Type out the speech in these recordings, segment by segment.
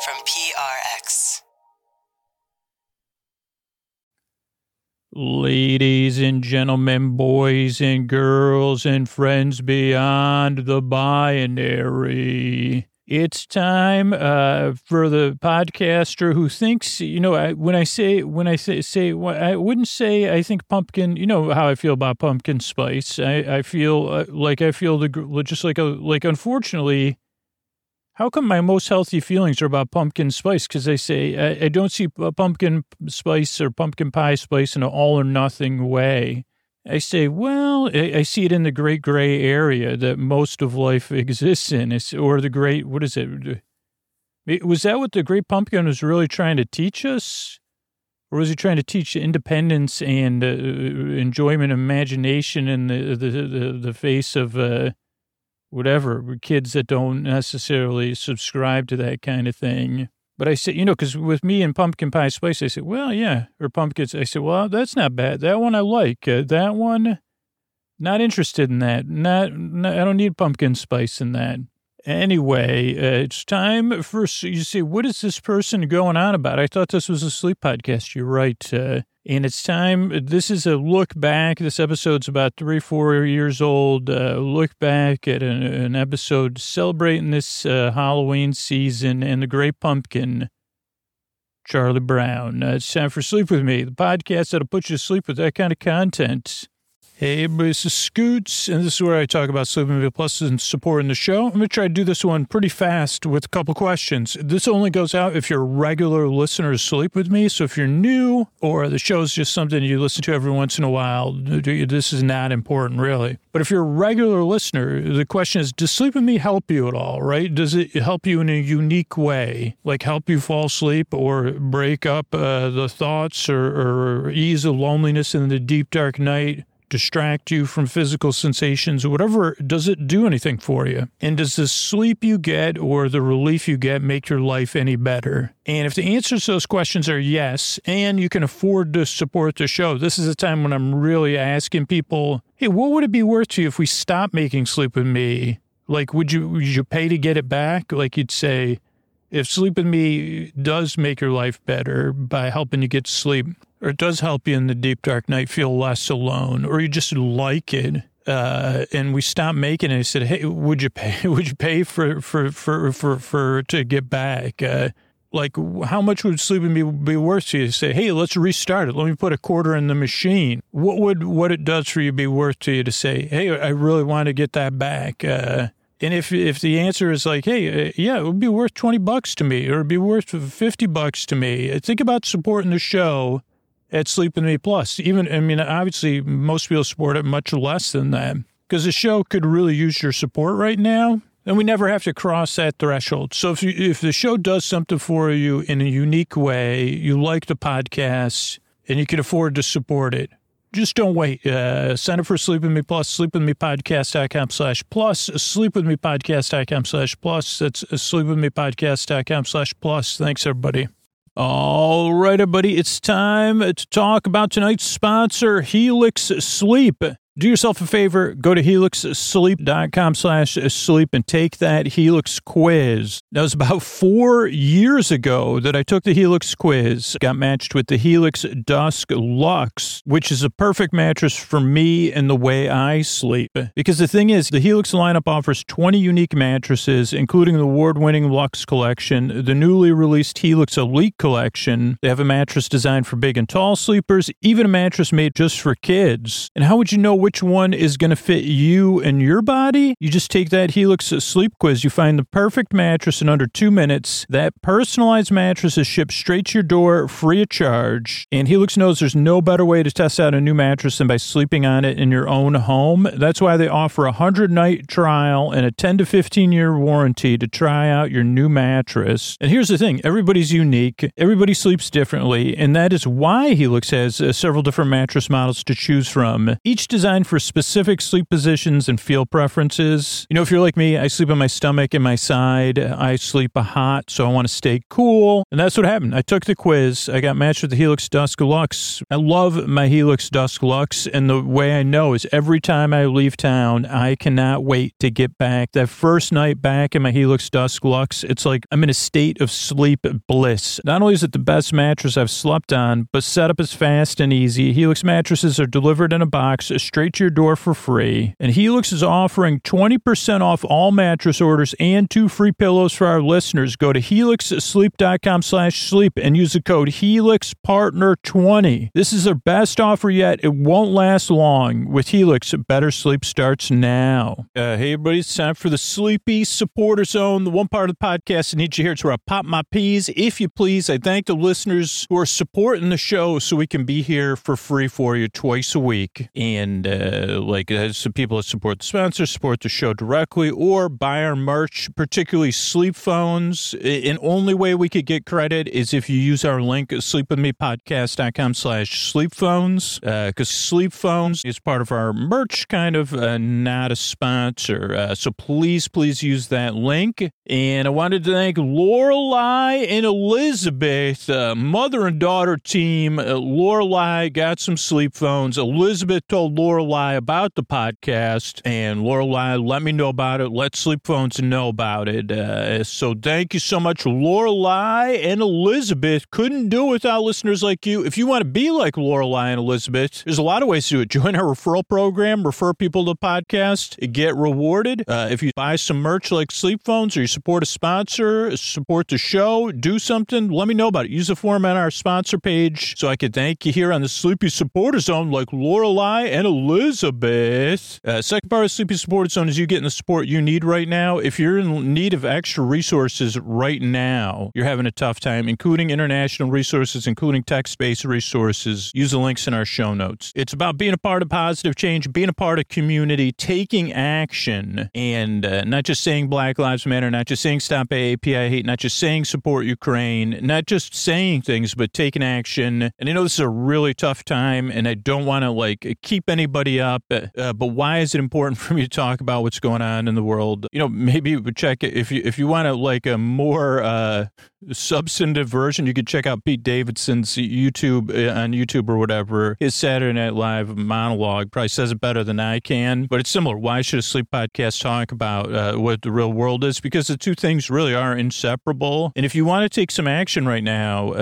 from PRX. Ladies and gentlemen, boys and girls, and friends beyond the binary. It's time for the podcaster who thinks, I wouldn't say I think pumpkin, you know how I feel about pumpkin spice. I feel unfortunately, how come my most healthy feelings are about pumpkin spice? Because I say I don't see pumpkin spice or pumpkin pie spice in an all or nothing way. I say, well, I see it in the great gray area that most of life exists in, or the great, what is it? Was that what the great pumpkin was really trying to teach us? Or was he trying to teach independence and enjoyment, imagination in the face of whatever, kids that don't necessarily subscribe to that kind of thing? But I say, because with me and pumpkin pie spice, I say, well, yeah, or pumpkins. I say, well, that's not bad. That one I like. That one, not interested in that. I don't need pumpkin spice in that. Anyway, it's time for, you say, what is this person going on about? I thought this was a sleep podcast. You're right. And it's time, this is a look back. This episode's about 3-4 years old. Look back at an episode celebrating this Halloween season and the great pumpkin, Charlie Brown. It's time for Sleep With Me, the podcast that'll put you to sleep with that kind of content. Hey, everybody, this is Scoots, and this is where I talk about Sleep With Me Plus and supporting the show. I'm going to try to do this one pretty fast with a couple questions. This only goes out if you're a regular listener to Sleep With Me, so if you're new or the show's just something you listen to every once in a while, this is not important, really. But if you're a regular listener, the question is, does Sleep With Me help you at all, right? Does it help you in a unique way, like help you fall asleep or break up the thoughts or ease the loneliness in the deep, dark night? Distract you from physical sensations or whatever, does it do anything for you? And does the sleep you get or the relief you get make your life any better? And if the answers to those questions are yes, and you can afford to support the show, this is a time when I'm really asking people, hey, what would it be worth to you if we stopped making Sleep With Me? Like, would you pay to get it back? Like you'd say, if Sleep With Me does make your life better by helping you get to sleep, or it does help you in the deep, dark night feel less alone, or you just like it, and we stopped making it, I said, hey, would you pay for to get back? Like, how much would Sleep With Me be worth to you? Say, hey, let's restart it. Let me put a quarter in the machine. What it does for you be worth to you to say, hey, I really want to get that back? And if the answer is like, hey, yeah, it would be worth $20 to me, or it'd be worth $50 to me. Think about supporting the show at Sleep With Me Plus. Obviously, most people support it much less than that, because the show could really use your support right now, and we never have to cross that threshold. So if the show does something for you in a unique way, you like the podcast, and you can afford to support it, just don't wait. Sign up for Sleep With Me Plus, sleepwithmepodcast.com/plus, sleepwithmepodcast.com/plus. That's sleepwithmepodcast.com/plus. Thanks, everybody. All right, everybody, it's time to talk about tonight's sponsor, Helix Sleep. Do yourself a favor, go to helixsleep.com/sleep and take that Helix quiz. That was about 4 years ago that I took the Helix quiz, got matched with the Helix Dusk Luxe, which is a perfect mattress for me and the way I sleep. Because the thing is, the Helix lineup offers 20 unique mattresses, including the award-winning Luxe Collection, the newly released Helix Elite Collection. They have a mattress designed for big and tall sleepers, even a mattress made just for kids. And how would you know which one is going to fit you and your body? You just take that Helix Sleep Quiz. You find the perfect mattress in under 2 minutes. That personalized mattress is shipped straight to your door, free of charge. And Helix knows there's no better way to test out a new mattress than by sleeping on it in your own home. That's why they offer a 100-night trial and a 10 to 15-year warranty to try out your new mattress. And here's the thing. Everybody's unique. Everybody sleeps differently. And that is why Helix has several different mattress models to choose from. Each design designed for specific sleep positions and feel preferences. You know, if you're like me, I sleep on my stomach and my side. I sleep hot, so I want to stay cool. And that's what happened. I took the quiz. I got matched with the Helix Dusk Luxe. I love my Helix Dusk Luxe, and the way I know is every time I leave town, I cannot wait to get back. That first night back in my Helix Dusk Luxe, it's like I'm in a state of sleep bliss. Not only is it the best mattress I've slept on, but setup is fast and easy. Helix mattresses are delivered in a box straight to your door for free. And Helix is offering 20% off all mattress orders and 2 free pillows for our listeners. Go to helixsleep.com/sleep and use the code HelixPartner20. This is their best offer yet. It won't last long. With Helix, better sleep starts now. Hey, everybody, it's time for the Sleepy Supporter Zone, the one part of the podcast I need you here. It's where I pop my peas. If you please, I thank the listeners who are supporting the show so we can be here for free for you twice a week. And some people that support the sponsor, support the show directly, or buy our merch, particularly sleep phones. And only way we could get credit is if you use our link, sleepwithmepodcast.com/sleepphones, because sleep phones is part of our merch, kind of not a sponsor. So please use that link. And I wanted to thank Lorelei and Elizabeth, mother and daughter team. Lorelei got some sleep phones. Elizabeth told Lorelei about the podcast, and Lorelei let me know about it. Let Sleep Phones know about it. So thank you so much, Lorelei and Elizabeth. Couldn't do it without listeners like you. If you want to be like Lorelei and Elizabeth, there's a lot of ways to do it. Join our referral program, refer people to the podcast, get rewarded. If you buy some merch like Sleep Phones, or you support a sponsor, support the show, do something, let me know about it. Use the form on our sponsor page so I can thank you here on the Sleepy Supporter Zone like Lorelei and Elizabeth. Second part of Sleepy Supporter Zone is you getting the support you need right now. If you're in need of extra resources right now, you're having a tough time, including international resources, including text-based resources, use the links in our show notes. It's about being a part of positive change, being a part of community, taking action, and not just saying Black Lives Matter, not just saying stop AAPI hate, not just saying support Ukraine, not just saying things, but taking action. And I know this is a really tough time, and I don't want to keep anybody up, but why is it important for me to talk about what's going on in the world? You know, maybe you would check it if you want to a more substantive version. You could check out Pete Davidson's YouTube on YouTube or whatever. His Saturday Night Live monologue probably says it better than I can, but it's similar. Why should a sleep podcast talk about what the real world is? Because the two things really are inseparable. And if you want to take some action right now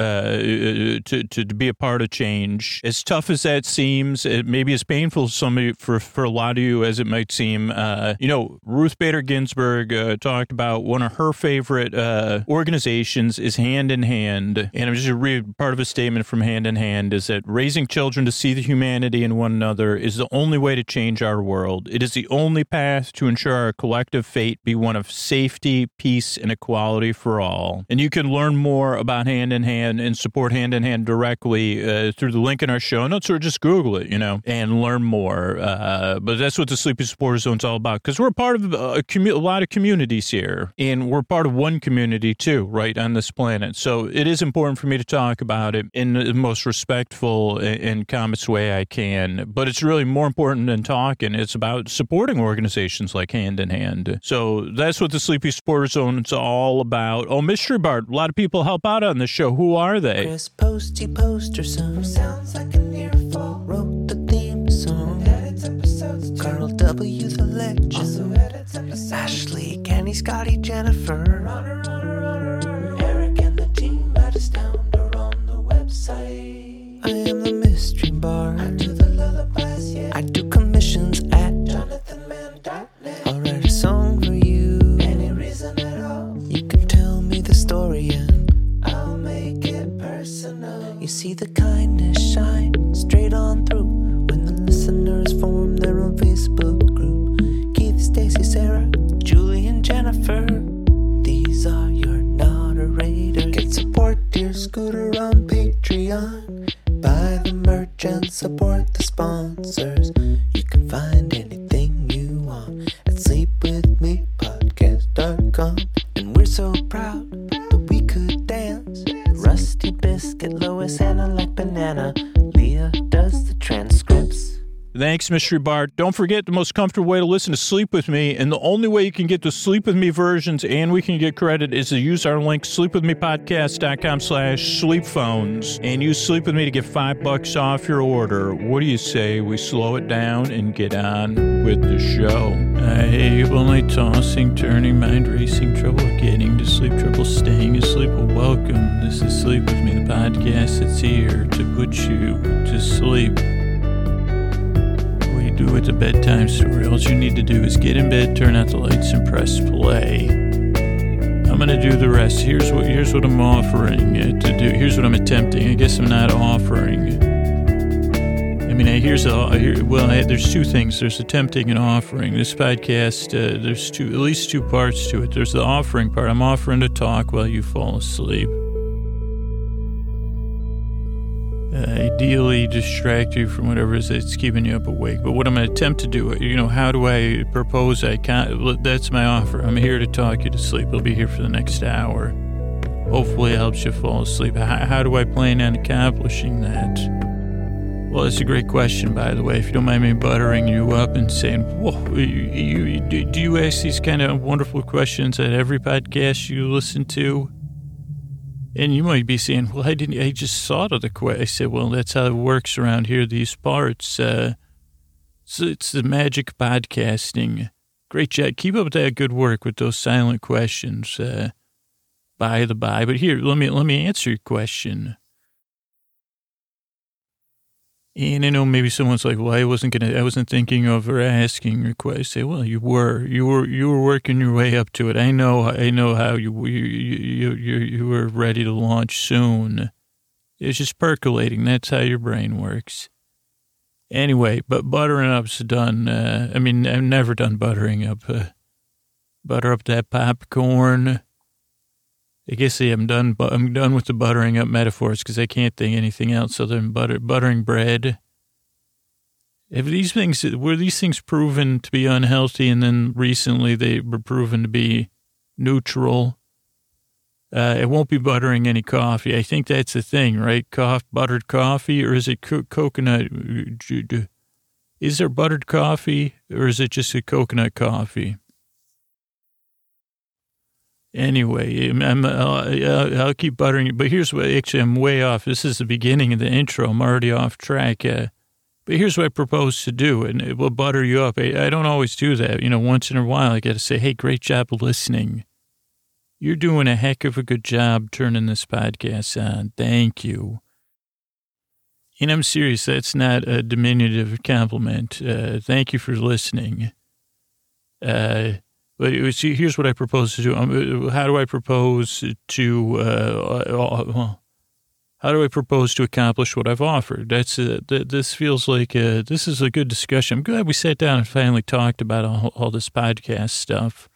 to be a part of change, as tough as that seems, it maybe as painful for a lot of you as it might seem. Ruth Bader Ginsburg talked about one of her favorite organizations is Hand in Hand. And I'm just going to read part of a statement from Hand in Hand is that raising children to see the humanity in one another is the only way to change our world. It is the only path to ensure our collective fate be one of safety, peace, and equality for all. And you can learn more about Hand in Hand and support Hand in Hand directly through the link in our show notes, or just Google it, and learn more. But that's what the Sleepy Supporter Zone's all about, because we're part of a lot of communities here, and we're part of one community too, right, on this planet. So it is important for me to talk about it in the most respectful and calmest way I can. But it's really more important than talking. It's about supporting organizations like Hand in Hand. So that's what the Sleepy Supporter Zone is all about. Oh, Mystery Bart, a lot of people help out on this show. Who are they? Chris Posty Poster Son sounds like an earful. Wrote the theme song. Edits episodes too. Carl W. the Legend. Also edits episodes. Ashley, Kenny, Scotty, Jennifer. Runner. Eric and the team at Astound are on the website. I am the Mystery Bart. I do the lullabies, yeah. I do commissions at JonathanMann.net. I'll write a song for you. Any reason at all. You can tell me the story and I'll make it personal. You see the kindness shine straight on through when the listeners form their own Facebook group. Keith, Stacy, Sarah, Julie, and Jennifer. These are your moderators. Get support your scooter on Patreon. Buy the merch and support the sponsors. You can find anything you want at sleepwithmepodcast.com. And we're so proud that we could dance. Rusty Biscuit, Lois, Anna like banana. Leah does the transcripts. Thanks, Mystery Bart. Don't forget the most comfortable way to listen to Sleep With Me, and the only way you can get the Sleep With Me versions and we can get credit is to use our link, sleepwithmepodcast.com/sleepphones, and use Sleep With Me to get $5 off your order. What do you say we slow it down and get on with the show? I hate only tossing, turning, mind racing, trouble getting to sleep, trouble staying asleep. Well, welcome. This is Sleep With Me, the podcast that's here to put you to sleep. Do at the bedtime story. All you need to do is get in bed, turn out the lights, and press play. I'm gonna do the rest. Here's what I'm offering to do. Here's what I'm attempting. I guess I'm not offering. I mean, there's two things. There's attempting and offering. This podcast, there's at least two parts to it. There's the offering part. I'm offering to talk while you fall asleep. Ideally distract you from whatever it is that's keeping you up awake. But what I'm going to attempt to do, how do I propose I can't, that's my offer. I'm here to talk you to sleep. I'll be here for the next hour. Hopefully it helps you fall asleep. How do I plan on accomplishing that? Well, that's a great question, by the way. If you don't mind me buttering you up and saying, whoa, do you ask these kind of wonderful questions at every podcast you listen to? And you might be saying, well, I just thought of the question. I said, well, that's how it works around here, these parts. So it's the magic podcasting. Great job. Keep up that good work with those silent questions, by the by. But here, let me answer your question. And I know maybe someone's like, well, I wasn't thinking of or asking your question. I say, well, you were working your way up to it. I know how you were ready to launch soon. It's just percolating. That's how your brain works. Anyway, but buttering up's done. I've never done buttering up. Butter up that popcorn. I guess I'm done with the buttering up metaphors because I can't think anything else other than buttering bread. Were these things proven to be unhealthy and then recently they were proven to be neutral? It won't be buttering any coffee. I think that's the thing, right? Buttered coffee, or is it coconut? Is there buttered coffee or is it just a coconut coffee? Anyway, I'll keep buttering it. But here's what, actually, I'm way off. This is the beginning of the intro. I'm already off track. But here's what I propose to do, and it will butter you up. I don't always do that. Once in a while, I got to say, hey, great job listening. You're doing a heck of a good job turning this podcast on. Thank you. And I'm serious. That's not a diminutive compliment. Thank you for listening. But here's what I propose to do. How do I propose to accomplish what I've offered? This feels like this is a good discussion. I'm glad we sat down and finally talked about all this podcast stuff.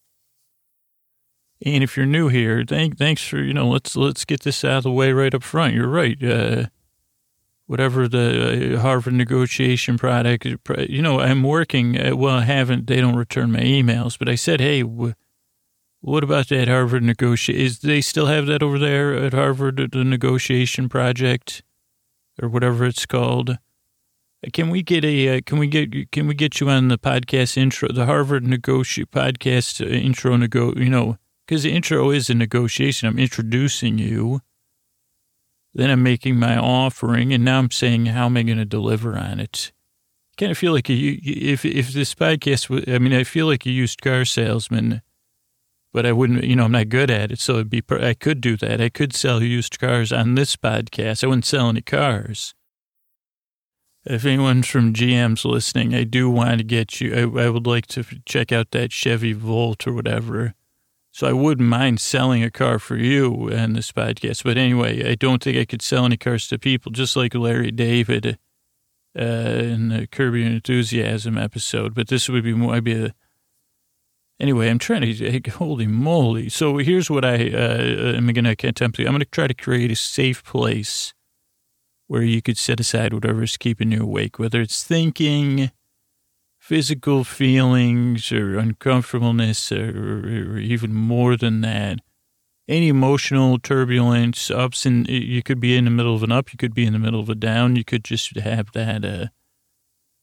And if you're new here, thanks for let's get this out of the way right up front. You're right. Whatever the Harvard negotiation product, I'm working. Well, I haven't. They don't return my emails, but I said, hey, what about that Harvard negotiation? They still have that over there at Harvard, the negotiation project, or whatever it's called? Can we get you on the podcast intro, the Harvard podcast intro because the intro is a negotiation. I'm introducing you. Then I'm making my offering, and now I'm saying, how am I going to deliver on it? I kind of feel like if this podcast, I feel like a used car salesman, but I wouldn't, I'm not good at it, so I could do that. I could sell used cars on this podcast. I wouldn't sell any cars. If anyone's from GM's listening, I do want to get you, I would like to check out that Chevy Volt or whatever. So I wouldn't mind selling a car for you on this podcast. But anyway, I don't think I could sell any cars to people, just like Larry David in the Curb Your Enthusiasm episode. But this would be more, anyway, I'm trying to, holy moly. So here's what I am going to attempt to do. I'm going to try to create a safe place where you could set aside whatever's keeping you awake, whether it's thinking, physical feelings or uncomfortableness or even more than that. Any emotional turbulence, ups, and you could be in the middle of an up, you could be in the middle of a down, you could just have that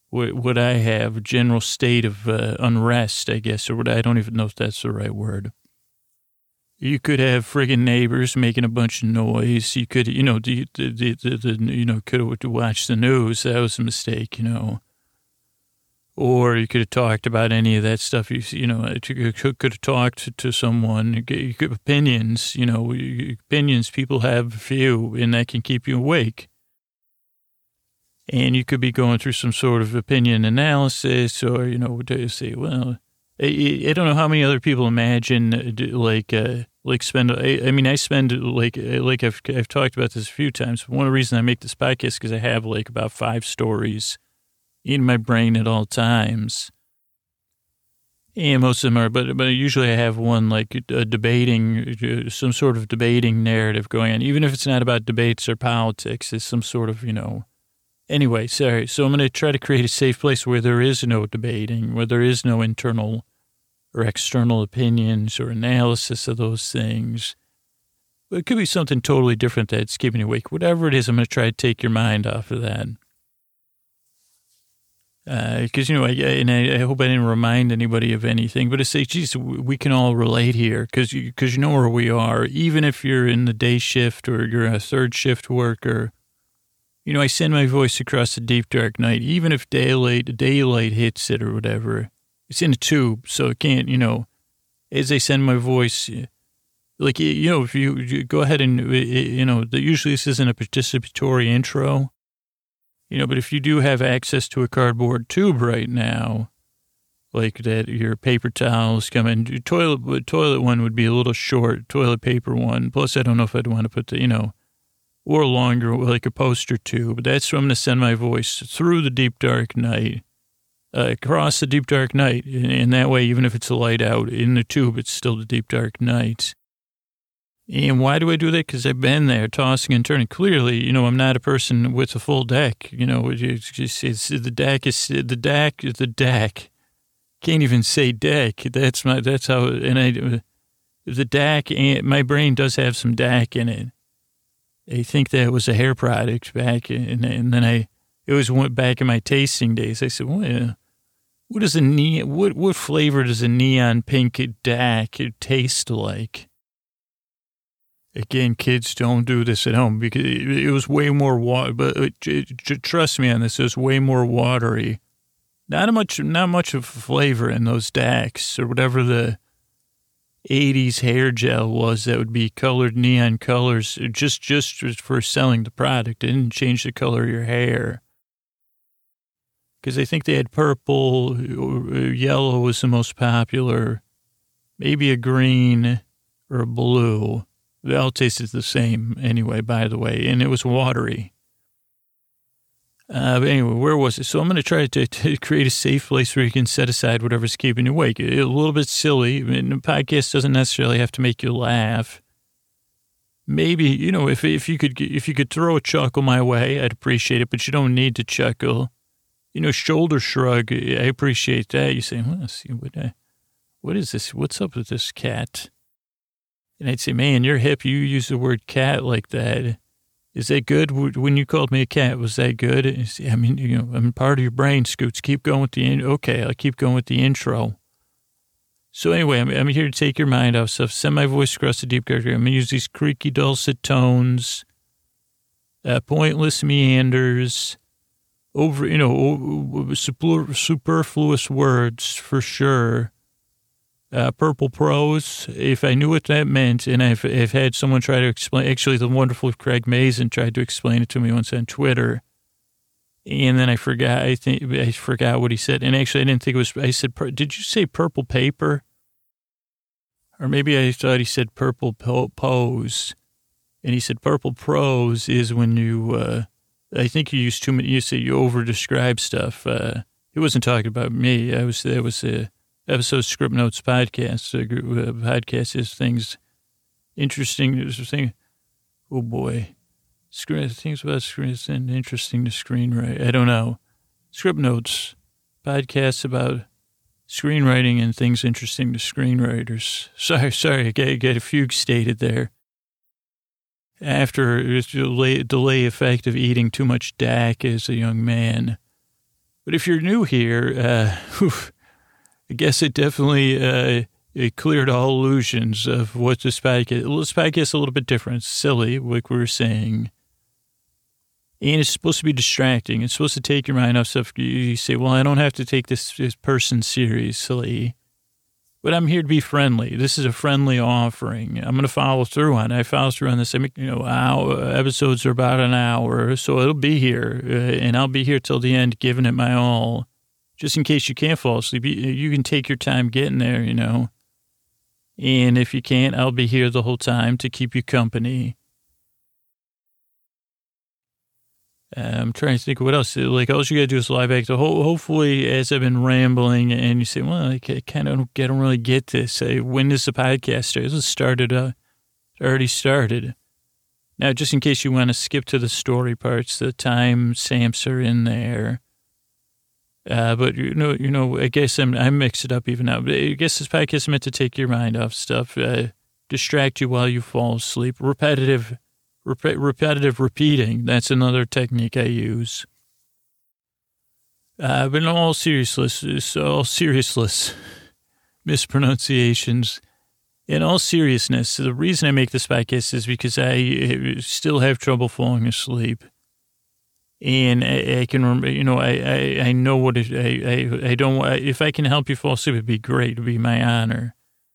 would I have a general state of unrest, I guess, or would I don't even know if that's the right word. You could have friggin' neighbors making a bunch of noise. You could, you know, could have watched the news. That was a mistake, you know. Or you could have talked about any of that stuff. You could have talked to someone. You could opinions, you know, opinions. People have few, and that can keep you awake. And you could be going through some sort of opinion analysis, or, you know, say, well, I don't know how many other people imagine, spend, I spend, I've talked about this a few times. One of the reasons I make this podcast is because I have, about 5 stories in my brain at all times. And most of them are, but usually I have one, debating, some sort of debating narrative going on, even if it's not about debates or politics. It's some sort of, you know. Anyway, sorry. So I'm going to try to create a safe place where there is no debating, where there is no internal or external opinions or analysis of those things. But it could be something totally different that's keeping you awake. Whatever it is, I'm going to try to take your mind off of that. Because, you know, I hope I didn't remind anybody of anything, but to say, geez, we can all relate here because you know where we are. Even if you're in the day shift or you're a third shift worker, you know, I send my voice across the deep, dark night, even if daylight hits it or whatever. It's in a tube, so it can't, you know, as I send my voice, you know, if you go ahead and, you know, usually this isn't a participatory intro, you know, but if you do have access to a cardboard tube right now, like that, your paper towels come in, toilet one would be a little short, toilet paper one. Plus, I don't know if I'd want to put the, you know, or longer, like a poster tube. That's where I'm going to send my voice through the deep, dark night, across the deep, dark night. And that way, even if it's a light out in the tube, it's still the deep, dark night. And why do I do that? Because I've been there tossing and turning. Clearly, you know, I'm not a person with a full deck. You know, it's the deck. Can't even say deck. That's how, and the DAC, my brain does have some DAC in it. I think that was a hair product back, and then it went back in my tasting days. I said, well, what flavor does a neon pink DAC taste like? Again, kids, don't do this at home because it was way more water, but trust me on this, it was way more watery. Not much of flavor in those DACs or whatever the 80s hair gel was that would be colored neon colors just for selling the product. It didn't change the color of your hair. Because I think they had purple, yellow was the most popular, maybe a green or a blue. They all tasted the same anyway, by the way, and it was watery. But anyway, where was it? So I'm going to try to create a safe place where you can set aside whatever's keeping you awake. A little bit silly. I mean, the podcast doesn't necessarily have to make you laugh. Maybe, you know, if you could throw a chuckle my way, I'd appreciate it, but you don't need to chuckle. You know, shoulder shrug, I appreciate that. You say, well, let's see, what is this? What's up with this cat? And I'd say, man, you're hip. You use the word cat like that. Is that good? When you called me a cat, was that good? I mean, you know, I'm part of your brain, Scoots. Keep going with okay, I'll keep going with the intro. So anyway, I'm here to take your mind off stuff. Send my voice across the deep dark. I'm going to use these creaky, dulcet tones, pointless meanders, superfluous words for sure. Purple prose, if I knew what that meant, and I've had someone try to explain, actually the wonderful Craig Mazin tried to explain it to me once on Twitter, and then I forgot what he said, and actually I didn't think it was, I said, did you say purple paper? Or maybe I thought he said purple pose, and he said purple prose is when you, I think you use too many, you say you over-describe stuff. He wasn't talking about me, that was episode Script Notes podcast. Podcast is things interesting. Oh boy, things about screens and interesting to screenwrite. I don't know. Script Notes podcast about screenwriting and things interesting to screenwriters. Sorry, I got a fugue stated there. After delay effect of eating too much DAC as a young man. But if you're new here, I guess it definitely it cleared all illusions of what this podcast. This podcast is a little bit different. It's silly, like we were saying. And it's supposed to be distracting. It's supposed to take your mind off stuff. You say, well, I don't have to take this person seriously. But I'm here to be friendly. This is a friendly offering. I'm going to follow through on it. I follow through on this. Episodes are about an hour, so it'll be here. And I'll be here till the end, giving it my all. Just in case you can't fall asleep, you can take your time getting there, And if you can't, I'll be here the whole time to keep you company. I'm trying to think of what else. Like, all you got to do is live act. Hopefully, as I've been rambling and you say, well, I kind of don't really get this. When does the podcast start? It started, already started. Now, just in case you want to skip to the story parts, the time stamps are in there. But, I guess I mix it up even now. But I guess this podcast is meant to take your mind off stuff, distract you while you fall asleep. Repetitive repeating. That's another technique I use. But in all seriousness, mispronunciations. In all seriousness, the reason I make this podcast is because I still have trouble falling asleep. And I can remember, I know what I don't, if I can help you fall asleep, it'd be great. It'd be my honor.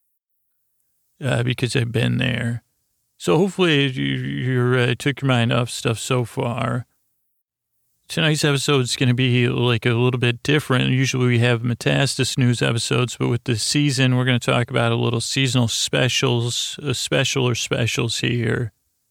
Because I've been there. So hopefully you took your mind off stuff so far. Tonight's episode is going to be like a little bit different. Usually we have Metastasis news episodes, but with this season, we're going to talk about a little seasonal specials here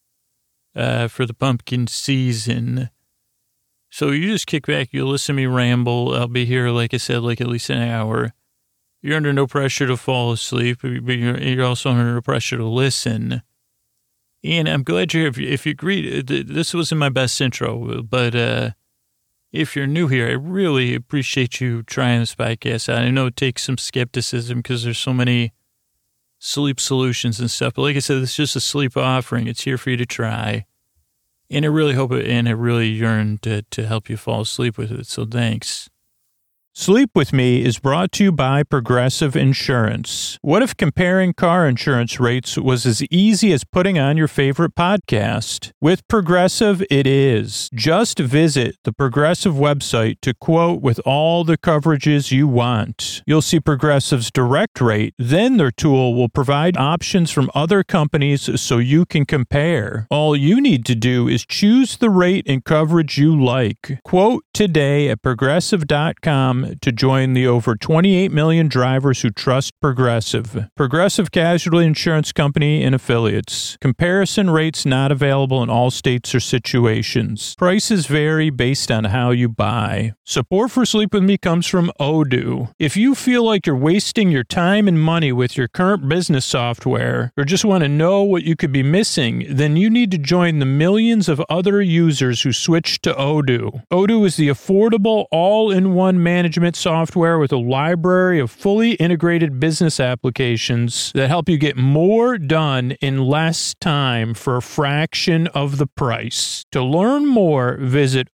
for the pumpkin season. So you just kick back, you'll listen to me ramble. I'll be here, like I said, like at least an hour. You're under no pressure to fall asleep, but you're also under no pressure to listen. And I'm glad you're here. If you agree, this wasn't my best intro, but if you're new here, I really appreciate you trying this podcast out. I know it takes some skepticism because there's so many sleep solutions and stuff. But like I said, it's just a sleep offering. It's here for you to try. And I really hope it, and I really yearn to help you fall asleep with it. So thanks. Sleep With Me is brought to you by Progressive Insurance. What if comparing car insurance rates was as easy as putting on your favorite podcast? With Progressive, it is. Just visit the Progressive website to quote with all the coverages you want. You'll see Progressive's direct rate, then their tool will provide options from other companies so you can compare. All you need to do is choose the rate and coverage you like. Quote today at Progressive.com to join the over 28 million drivers who trust Progressive. Progressive Casualty Insurance Company and Affiliates. Comparison rates not available in all states or situations. Prices vary based on how you buy. Support for Sleep With Me comes from Odoo. If you feel like you're wasting your time and money with your current business software, or just want to know what you could be missing, then you need to join the millions of other users who switched to Odoo. Odoo is the affordable, all-in-one management software with a library of fully integrated business applications that help you get more done in less time for a fraction of the price. To learn more, visit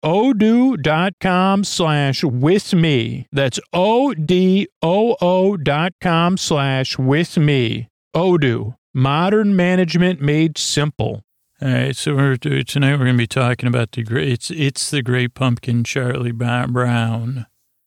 odoo.com/withme. That's odoo.com/withme. Odoo, modern management made simple. All right, so tonight we're going to be talking about it's the Great Pumpkin, Charlie Brown.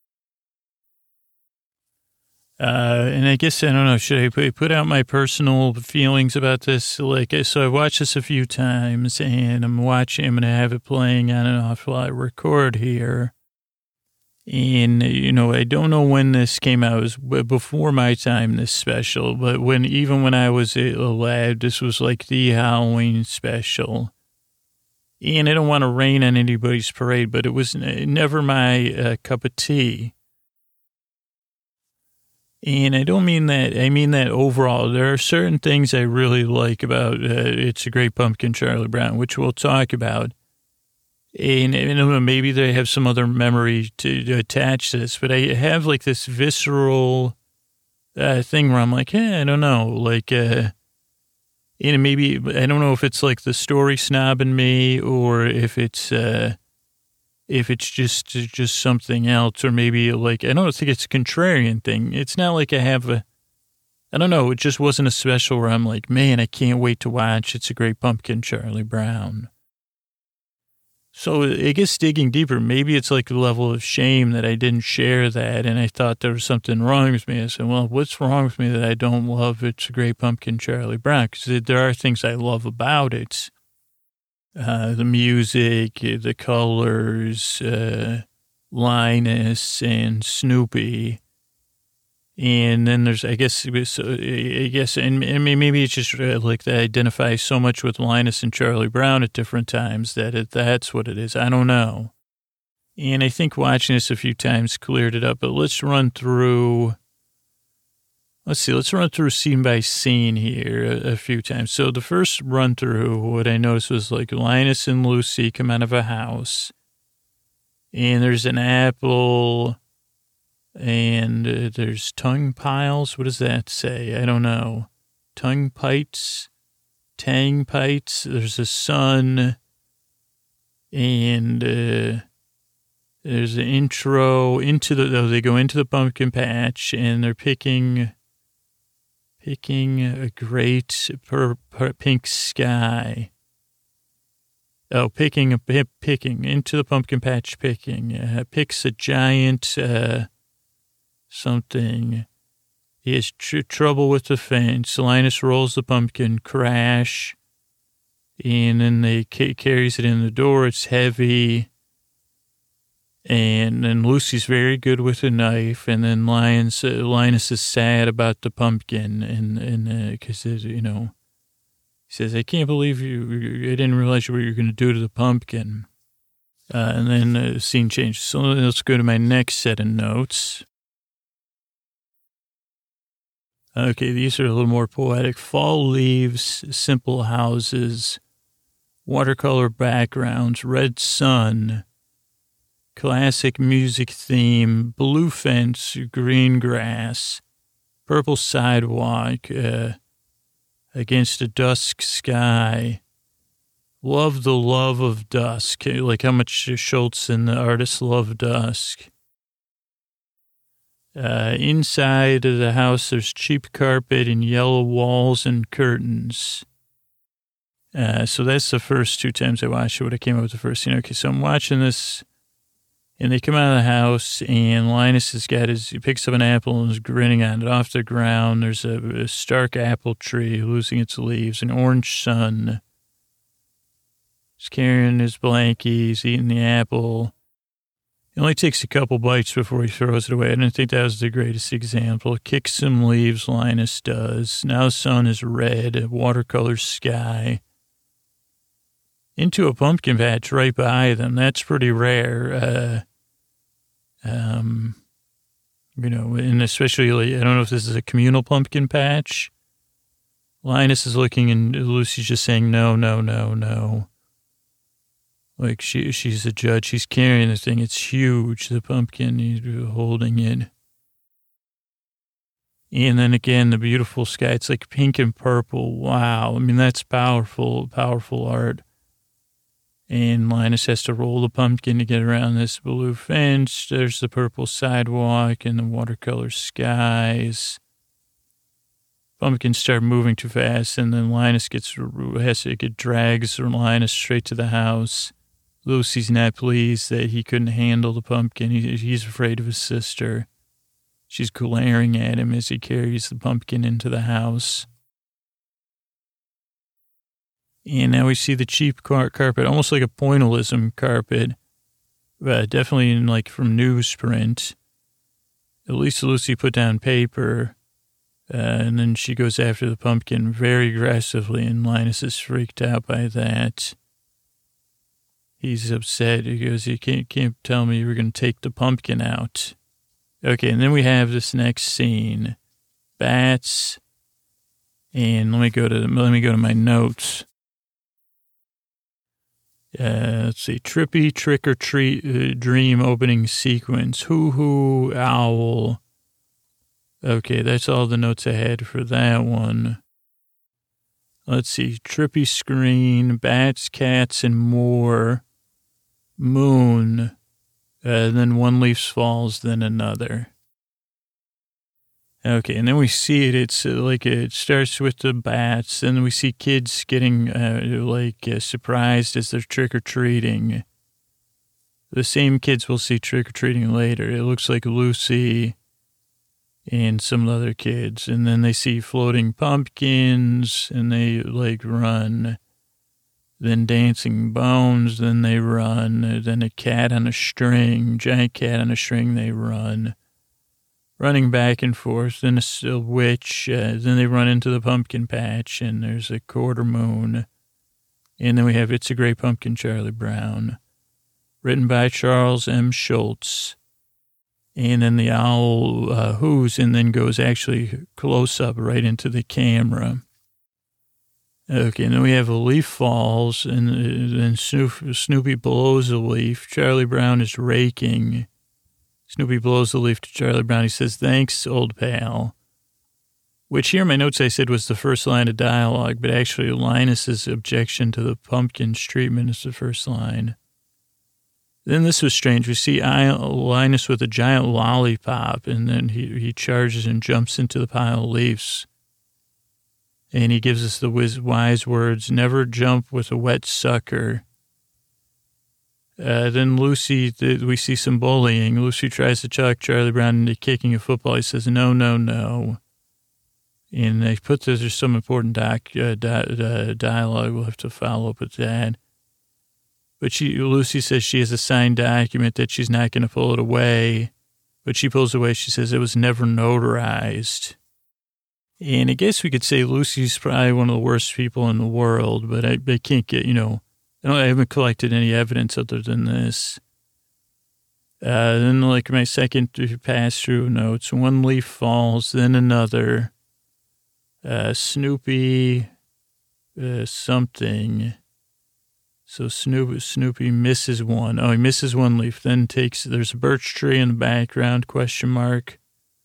And I guess, I don't know, should I put out my personal feelings about this? So I watched this a few times, and I'm going to have it playing on and off while I record here. And, I don't know when this came out. It was before my time, this special, but even when I was a lad, this was like the Halloween special. And I don't want to rain on anybody's parade, but it was never my cup of tea. And I don't mean that. I mean that overall, there are certain things I really like about It's a Great Pumpkin, Charlie Brown, which we'll talk about. And maybe they have some other memory to attach to this, but I have like this visceral thing where I'm like, hey, I don't know, like, maybe, I don't know if it's like the story snob in me or if it's if it's just something else, or maybe like, I don't think it's a contrarian thing. It's not like I don't know. It just wasn't a special where I'm like, man, I can't wait to watch It's a Great Pumpkin, Charlie Brown. So I guess digging deeper, maybe it's like a level of shame that I didn't share that, and I thought there was something wrong with me. I said, well, what's wrong with me that I don't love It's a Great Pumpkin, Charlie Brown? Because there are things I love about it. The music, the colors, Linus and Snoopy. And then there's, I guess, and maybe it's just like they identify so much with Linus and Charlie Brown at different times that that's what it is. I don't know. And I think watching this a few times cleared it up, but let's run through scene by scene here a few times. So the first run through, what I noticed was like Linus and Lucy come out of a house, and there's an apple. And there's tongue piles. What does that say? I don't know. Tongue pites, tang pites. There's a sun. And there's an intro they go into the pumpkin patch, and they're picking a great pink sky. Oh, picking into the pumpkin patch, picks a giant, something. He has trouble with the fence. Linus rolls the pumpkin, crash, and then they carries it in the door. It's heavy, and then Lucy's very good with a knife, and then Linus is sad about the pumpkin, and because he says, "I can't believe I didn't realize what you were going to do to the pumpkin," and then the scene changes. So let's go to my next set of notes. Okay, these are a little more poetic. Fall leaves, simple houses, watercolor backgrounds, red sun, classic music theme, blue fence, green grass, purple sidewalk, against a dusk sky. Love the love of dusk, like how much Schultz and the artist love dusk. Inside of the house, there's cheap carpet and yellow walls and curtains. So that's the first two times I watched it, when I came up with the first scene. Okay, so I'm watching this, and they come out of the house, and Linus he picks up an apple and is grinning on it off the ground. There's a stark apple tree losing its leaves, an orange sun. He's carrying his blankie, he's eating the apple. He only takes a couple bites before he throws it away. I didn't think that was the greatest example. Kicks some leaves, Linus does. Now the sun is red, a watercolor sky. Into a pumpkin patch right by them. That's pretty rare. And especially, I don't know if this is a communal pumpkin patch. Linus is looking, and Lucy's just saying, no, no, no, no. Like she's a judge. She's carrying the thing. It's huge. The pumpkin, he's holding it. And then again, the beautiful sky. It's like pink and purple. Wow. I mean, that's powerful, powerful art. And Linus has to roll the pumpkin to get around this blue fence. There's the purple sidewalk and the watercolor skies. Pumpkins start moving too fast, and then Linus drags Linus straight to the house. Lucy's not pleased that he couldn't handle the pumpkin. He's afraid of his sister. She's glaring at him as he carries the pumpkin into the house. And now we see the cheap carpet, almost like a pointillism carpet, definitely from newsprint. At least Lucy put down paper, and then she goes after the pumpkin very aggressively, and Linus is freaked out by that. He's upset. He goes, "You can't tell me you were going to take the pumpkin out." Okay, and then we have this next scene. Bats. And let me go to my notes. Let's see. Trippy trick or treat dream opening sequence. Hoo owl. Okay, that's all the notes I had for that one. Let's see. Trippy screen, bats, cats, and more. Moon. Then one leaf falls, then another. Okay, and then we see it. It's like it starts with the bats, and we see kids getting surprised as they're trick-or-treating. The same kids we'll see trick-or-treating later. It looks like Lucy and some other kids. And then they see floating pumpkins, and they, run. Then dancing bones, then they run. Then a cat on a string, giant cat on a string, they run. Running back and forth, then a witch, then they run into the pumpkin patch, and there's a quarter moon. And then we have It's a Great Pumpkin, Charlie Brown, written by Charles M. Schulz. And then the owl whoos and then goes actually close up right into the camera. Okay, and then we have a leaf falls, and then Snoopy blows a leaf. Charlie Brown is raking. Snoopy blows the leaf to Charlie Brown. He says, "Thanks, old pal." Which here in my notes I said was the first line of dialogue, but actually Linus's objection to the pumpkin's treatment is the first line. Then this was strange. We see Linus with a giant lollipop, and then he charges and jumps into the pile of leaves. And he gives us the wise words, "Never jump with a wet sucker." Then Lucy, we see some bullying. Lucy tries to talk Charlie Brown into kicking a football. He says, "No, no, no." And they put there's some important dialogue. We'll have to follow up with that. But Lucy says she has a signed document that she's not going to pull it away. But she pulls away. She says it was never notarized. And I guess we could say Lucy's probably one of the worst people in the world, but I can't get, I haven't collected any evidence other than this. Then my second pass-through notes, one leaf falls, then another. Snoopy something. So Snoopy misses one. Oh, he misses one leaf, then there's a birch tree in the background, question mark.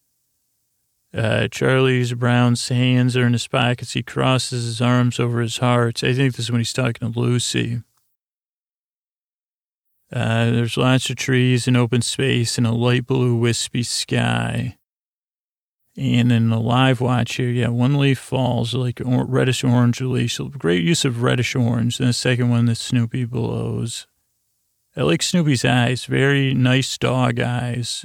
Charlie Brown's hands are in his pockets. He crosses his arms over his heart. I think this is when he's talking to Lucy. There's lots of trees and open space and a light blue wispy sky. And in the live watch here, one leaf falls, like reddish-orange leaf. Great use of reddish-orange. And the second one that Snoopy blows. I like Snoopy's eyes. Very nice dog eyes.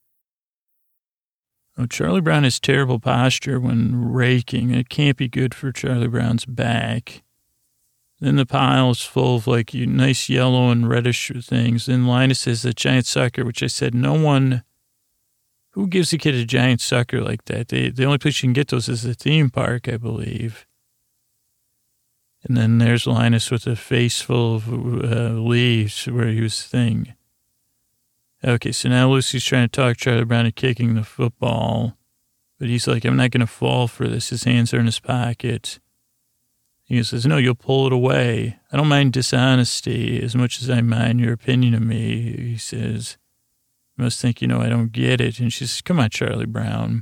Oh, Charlie Brown has terrible posture when raking. It can't be good for Charlie Brown's back. Then the pile is full of nice yellow and reddish things. Then Linus has a giant sucker, which I said who gives a kid a giant sucker like that? The only place you can get those is the theme park, I believe. And then there's Linus with a face full of leaves where he was thing. Okay, so now Lucy's trying to talk Charlie Brown into kicking the football. But he's like, "I'm not going to fall for this." His hands are in his pocket. He says, "No, you'll pull it away. I don't mind dishonesty as much as I mind your opinion of me." He says, "You must think, I don't get it." And she says, "Come on, Charlie Brown."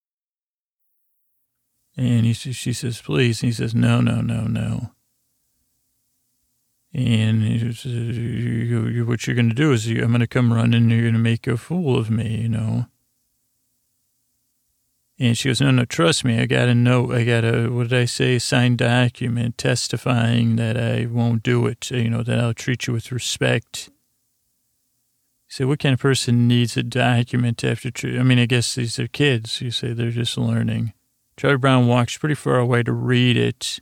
And she says, "Please." And he says, "No, no, no, no." And he says, "What you're going to do is I'm going to come running and you're going to make a fool of me, And she goes, no, trust me. I got what did I say? A signed document testifying that I won't do it, that I'll treat you with respect. You say, what kind of person needs a document after I guess these are kids. You say they're just learning. Charlie Brown walks pretty far away to read it.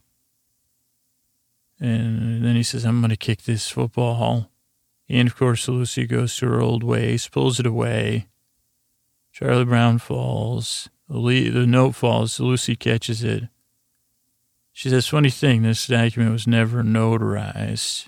And then he says, "I'm going to kick this football." And, of course, Lucy goes to her old ways, pulls it away. Charlie Brown falls. The note falls. Lucy catches it. She says, "Funny thing, this document was never notarized."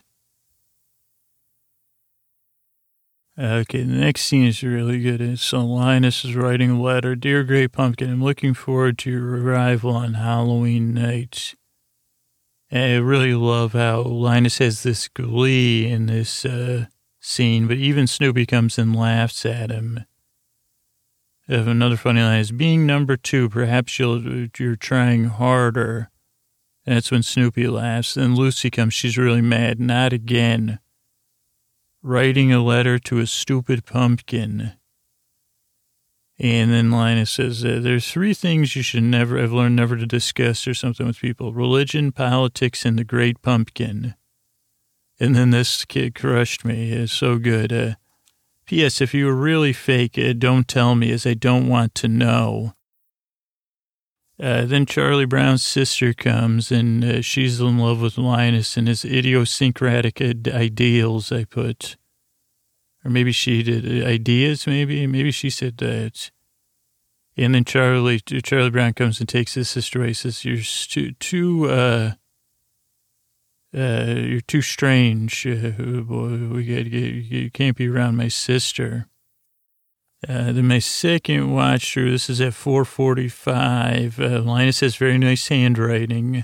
Okay, the next scene is really good. So Linus is writing a letter. "Dear Great Pumpkin, I'm looking forward to your arrival on Halloween night." I really love how Linus has this glee in this scene, but even Snoopy comes and laughs at him. Another funny line is, "Being number 2, perhaps you're trying harder." And that's when Snoopy laughs. Then Lucy comes. She's really mad. "Not again." writing a letter to a stupid pumpkin. And then Linus says, there's 3 things you should never have learned never to discuss or something with people: religion, politics, and the great pumpkin. And then this kid crushed me. It's so good. P.S. If you were really fake, don't tell me, as I don't want to know. Then Charlie Brown's sister comes, and she's in love with Linus and his idiosyncratic ideals, I put. Or maybe she did. Ideas, maybe? Maybe she said that. And then Charlie Brown comes and takes his sister away. He says, you're too strange. Boy, you can't be around my sister. Then my second watch through, this is at 4:45. Linus has very nice handwriting.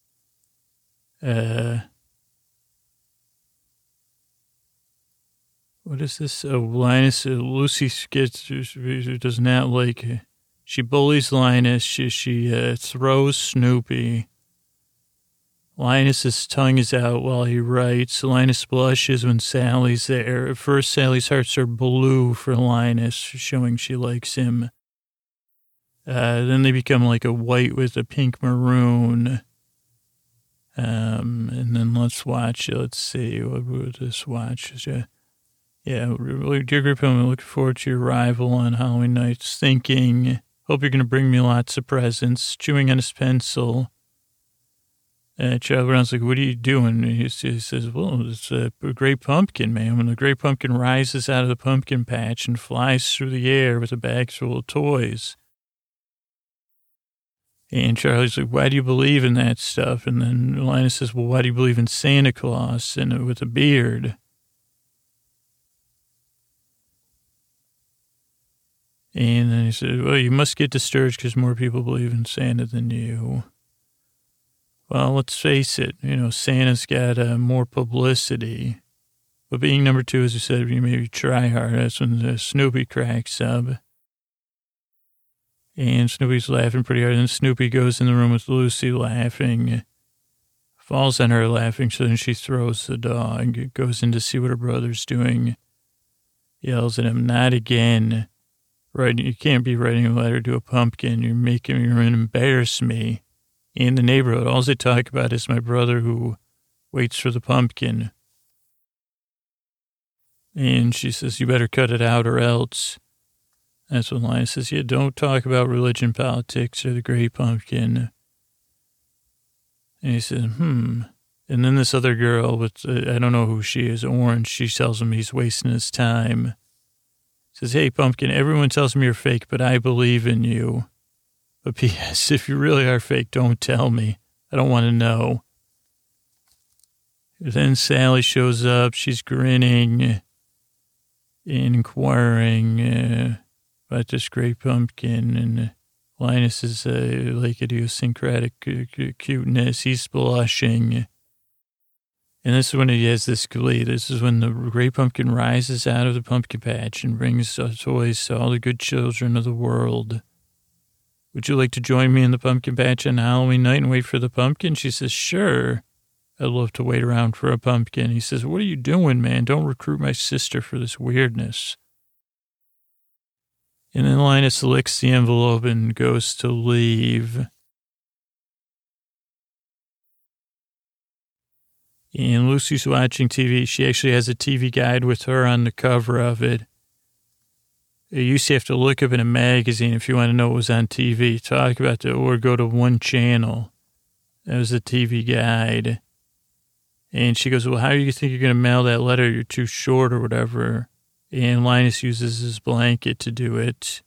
What is this? Linus, Lucy does not like, she bullies Linus. She throws Snoopy. Linus's tongue is out while he writes. Linus blushes when Sally's there. At first, Sally's hearts are blue for Linus, showing she likes him. Then they become like a white with a pink maroon. And then let's watch. Let's see. What would this watch? Yeah, really, dear group, I'm looking forward to your arrival on Halloween nights. Thinking, hope you're going to bring me lots of presents. Chewing on his pencil. Charlie Brown's like, what are you doing? He says, well, it's a great pumpkin, man. When the great pumpkin rises out of the pumpkin patch and flies through the air with a bag full of toys. And Charlie's like, why do you believe in that stuff? And then Linus says, well, why do you believe in Santa Claus and with a beard? And then he said, well, you must get discouraged because more people believe in Santa than you. Well, let's face it, Santa's got more publicity. But being number 2, as you said, you maybe try hard. That's when Snoopy cracks up. And Snoopy's laughing pretty hard. And Snoopy goes in the room with Lucy laughing, falls on her laughing, so then she throws the dog, goes in to see what her brother's doing, yells at him, not again. Right, you can't be writing a letter to a pumpkin. You're going to embarrass me in the neighborhood. All they talk about is my brother who waits for the pumpkin. And she says, you better cut it out or else. That's when Linus says, yeah, don't talk about religion, politics, or the great pumpkin. And he says, And then this other girl with, I don't know who she is, Orange, she tells him he's wasting his time. Says, hey, pumpkin, everyone tells me you're fake, but I believe in you. But P.S., if you really are fake, don't tell me. I don't want to know. Then Sally shows up. She's grinning and inquiring about this great pumpkin. And Linus is like idiosyncratic cuteness. He's blushing. And this is when he has this glee. This is when the great pumpkin rises out of the pumpkin patch and brings toys to all the good children of the world. Would you like to join me in the pumpkin patch on Halloween night and wait for the pumpkin? She says, sure. I'd love to wait around for a pumpkin. He says, what are you doing, man? Don't recruit my sister for this weirdness. And then Linus licks the envelope and goes to leave. And Lucy's watching TV. She actually has a TV guide with her on the cover of it. You used to have to look up in a magazine if you want to know what was on TV. Talk about or go to one channel. That was the TV guide. And she goes, well, how do you think you're going to mail that letter? You're too short or whatever. And Linus uses his blanket to do it.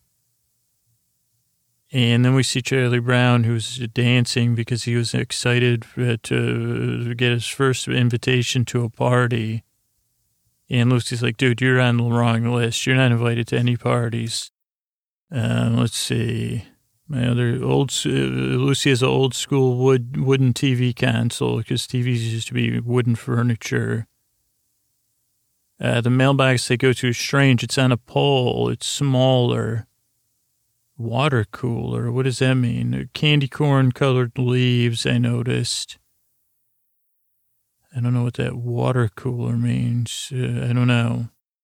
And then we see Charlie Brown, who's dancing because he was excited to get his first invitation to a party. And Lucy's like, dude, you're on the wrong list. You're not invited to any parties. Let's see. My other Lucy has an old school wooden TV console because TVs used to be wooden furniture. The mailbox they go to is strange. It's on a pole. It's smaller. Water cooler. What does that mean? Candy corn colored leaves, I noticed. I don't know what that water cooler means. I don't know.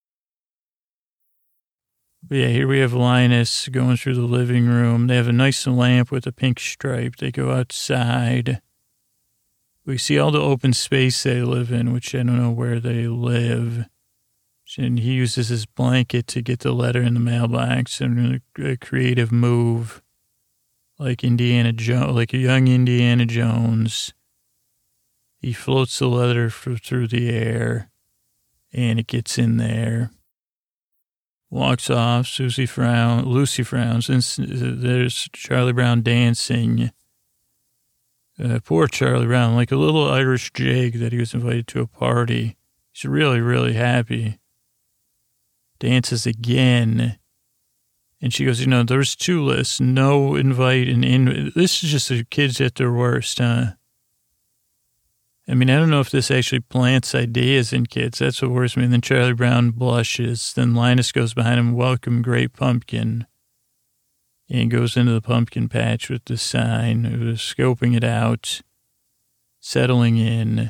But yeah, here we have Linus going through the living room. They have a nice lamp with a pink stripe. They go outside. We see all the open space they live in, which I don't know where they live. And he uses his blanket to get the letter in the mailbox, and a creative move, like Indiana Jones, like a young Indiana Jones. He floats the letter through the air, and it gets in there. Walks off. Lucy frowns, and there's Charlie Brown dancing. Poor Charlie Brown, like a little Irish jig that he was invited to a party. He's really, really happy. Dances again. And she goes, there's 2 lists, no invite and in. This is just the kids at their worst, huh? I mean, I don't know if this actually plants ideas in kids. That's what worries me. And then Charlie Brown blushes. Then Linus goes behind him, welcome, great pumpkin. And goes into the pumpkin patch with the sign, scoping it out, settling in.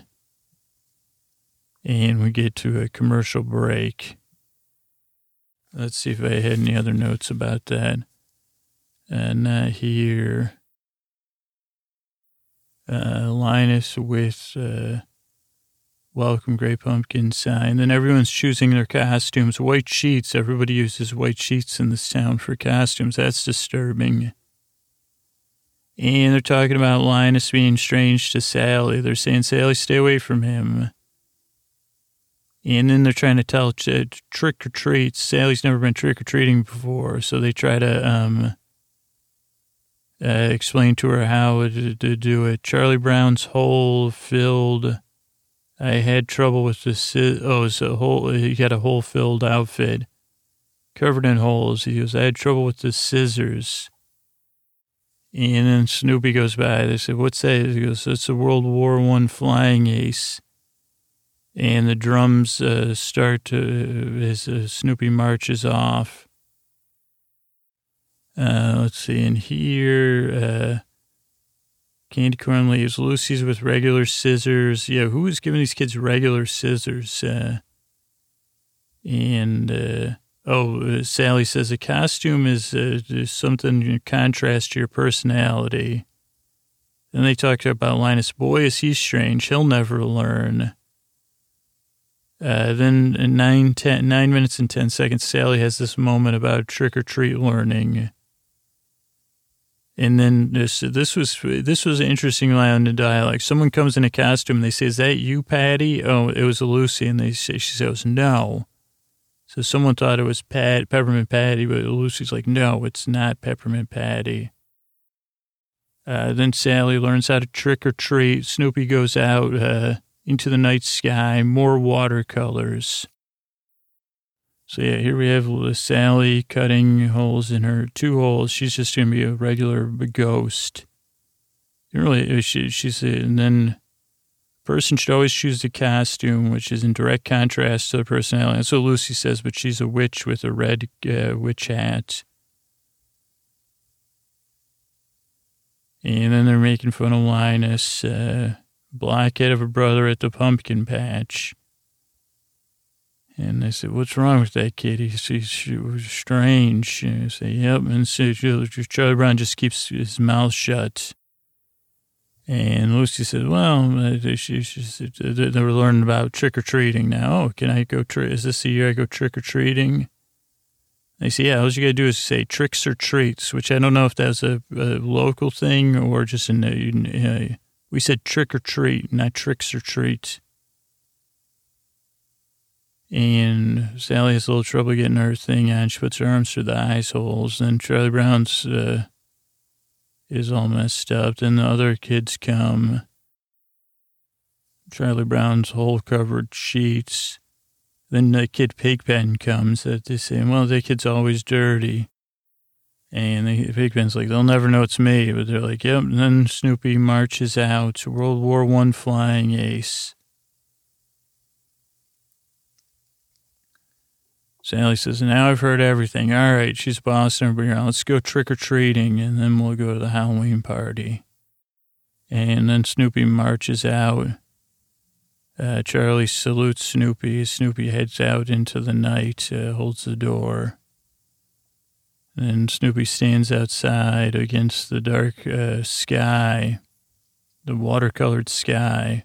And we get to a commercial break. Let's see if I had any other notes about that. Not here. Linus with welcome great pumpkin sign. Then everyone's choosing their costumes. White sheets. Everybody uses white sheets in this town for costumes. That's disturbing. And they're talking about Linus being strange to Sally. They're saying, Sally, stay away from him. And then they're trying to tell trick or treats. Sally's never been trick or treating before, so they try to explain to her how to do it. Charlie Brown's hole filled. I had trouble with this. It's a hole. He had a hole filled outfit covered in holes. He goes, I had trouble with the scissors. And then Snoopy goes by. They said, what's that? He goes, it's a World War I flying ace. And the drums start as Snoopy marches off. Let's see, in here, candy corn leaves. Lucy's with regular scissors. Yeah, who is giving these kids regular scissors? Sally says a costume is something in contrast to your personality. Then they talk about Linus. Boy, is he strange. He'll never learn. Then in 9 minutes and 10 seconds, Sally has this moment about trick-or-treat learning. And then this was an interesting line of dialogue. Someone comes in a costume and they say, is that you, Patty? Oh, it was Lucy. And she says, no. So someone thought it was Peppermint Patty, but Lucy's like, no, it's not Peppermint Patty. Then Sally learns how to trick or treat. Snoopy goes out into the night sky, more watercolors. So yeah, here we have Sally cutting holes in her 2 holes. She's just going to be a regular ghost. And then a person should always choose the costume, which is in direct contrast to the personality. That's what Lucy says, but she's a witch with a red witch hat. And then they're making fun of Linus, blockhead of a brother at the pumpkin patch. And they said, what's wrong with that kid? He's strange. And I say, yep. And so Charlie Brown just keeps his mouth shut. And Lucy said, well, they were learning about trick-or-treating now. Oh, can I go is this the year I go trick-or-treating? They say, yeah, all you got to do is say tricks or treats, which I don't know if that's a local thing or just we said trick-or-treat, not tricks or treats. And Sally has a little trouble getting her thing on. She puts her arms through the eye holes. Then Charlie Brown's is all messed up. Then the other kids come. Charlie Brown's hole-covered sheets. Then the kid Pigpen comes. That they say, well, that kid's always dirty. And the Pigpen's like, they'll never know it's me. But they're like, yep. And then Snoopy marches out. World War I flying ace. Sally says, now I've heard everything. All right, she's bossing everybody around. Let's go trick-or-treating, and then we'll go to the Halloween party. And then Snoopy marches out. Charlie salutes Snoopy. Snoopy heads out into the night, holds the door. And Snoopy stands outside against the dark sky, the watercolored sky.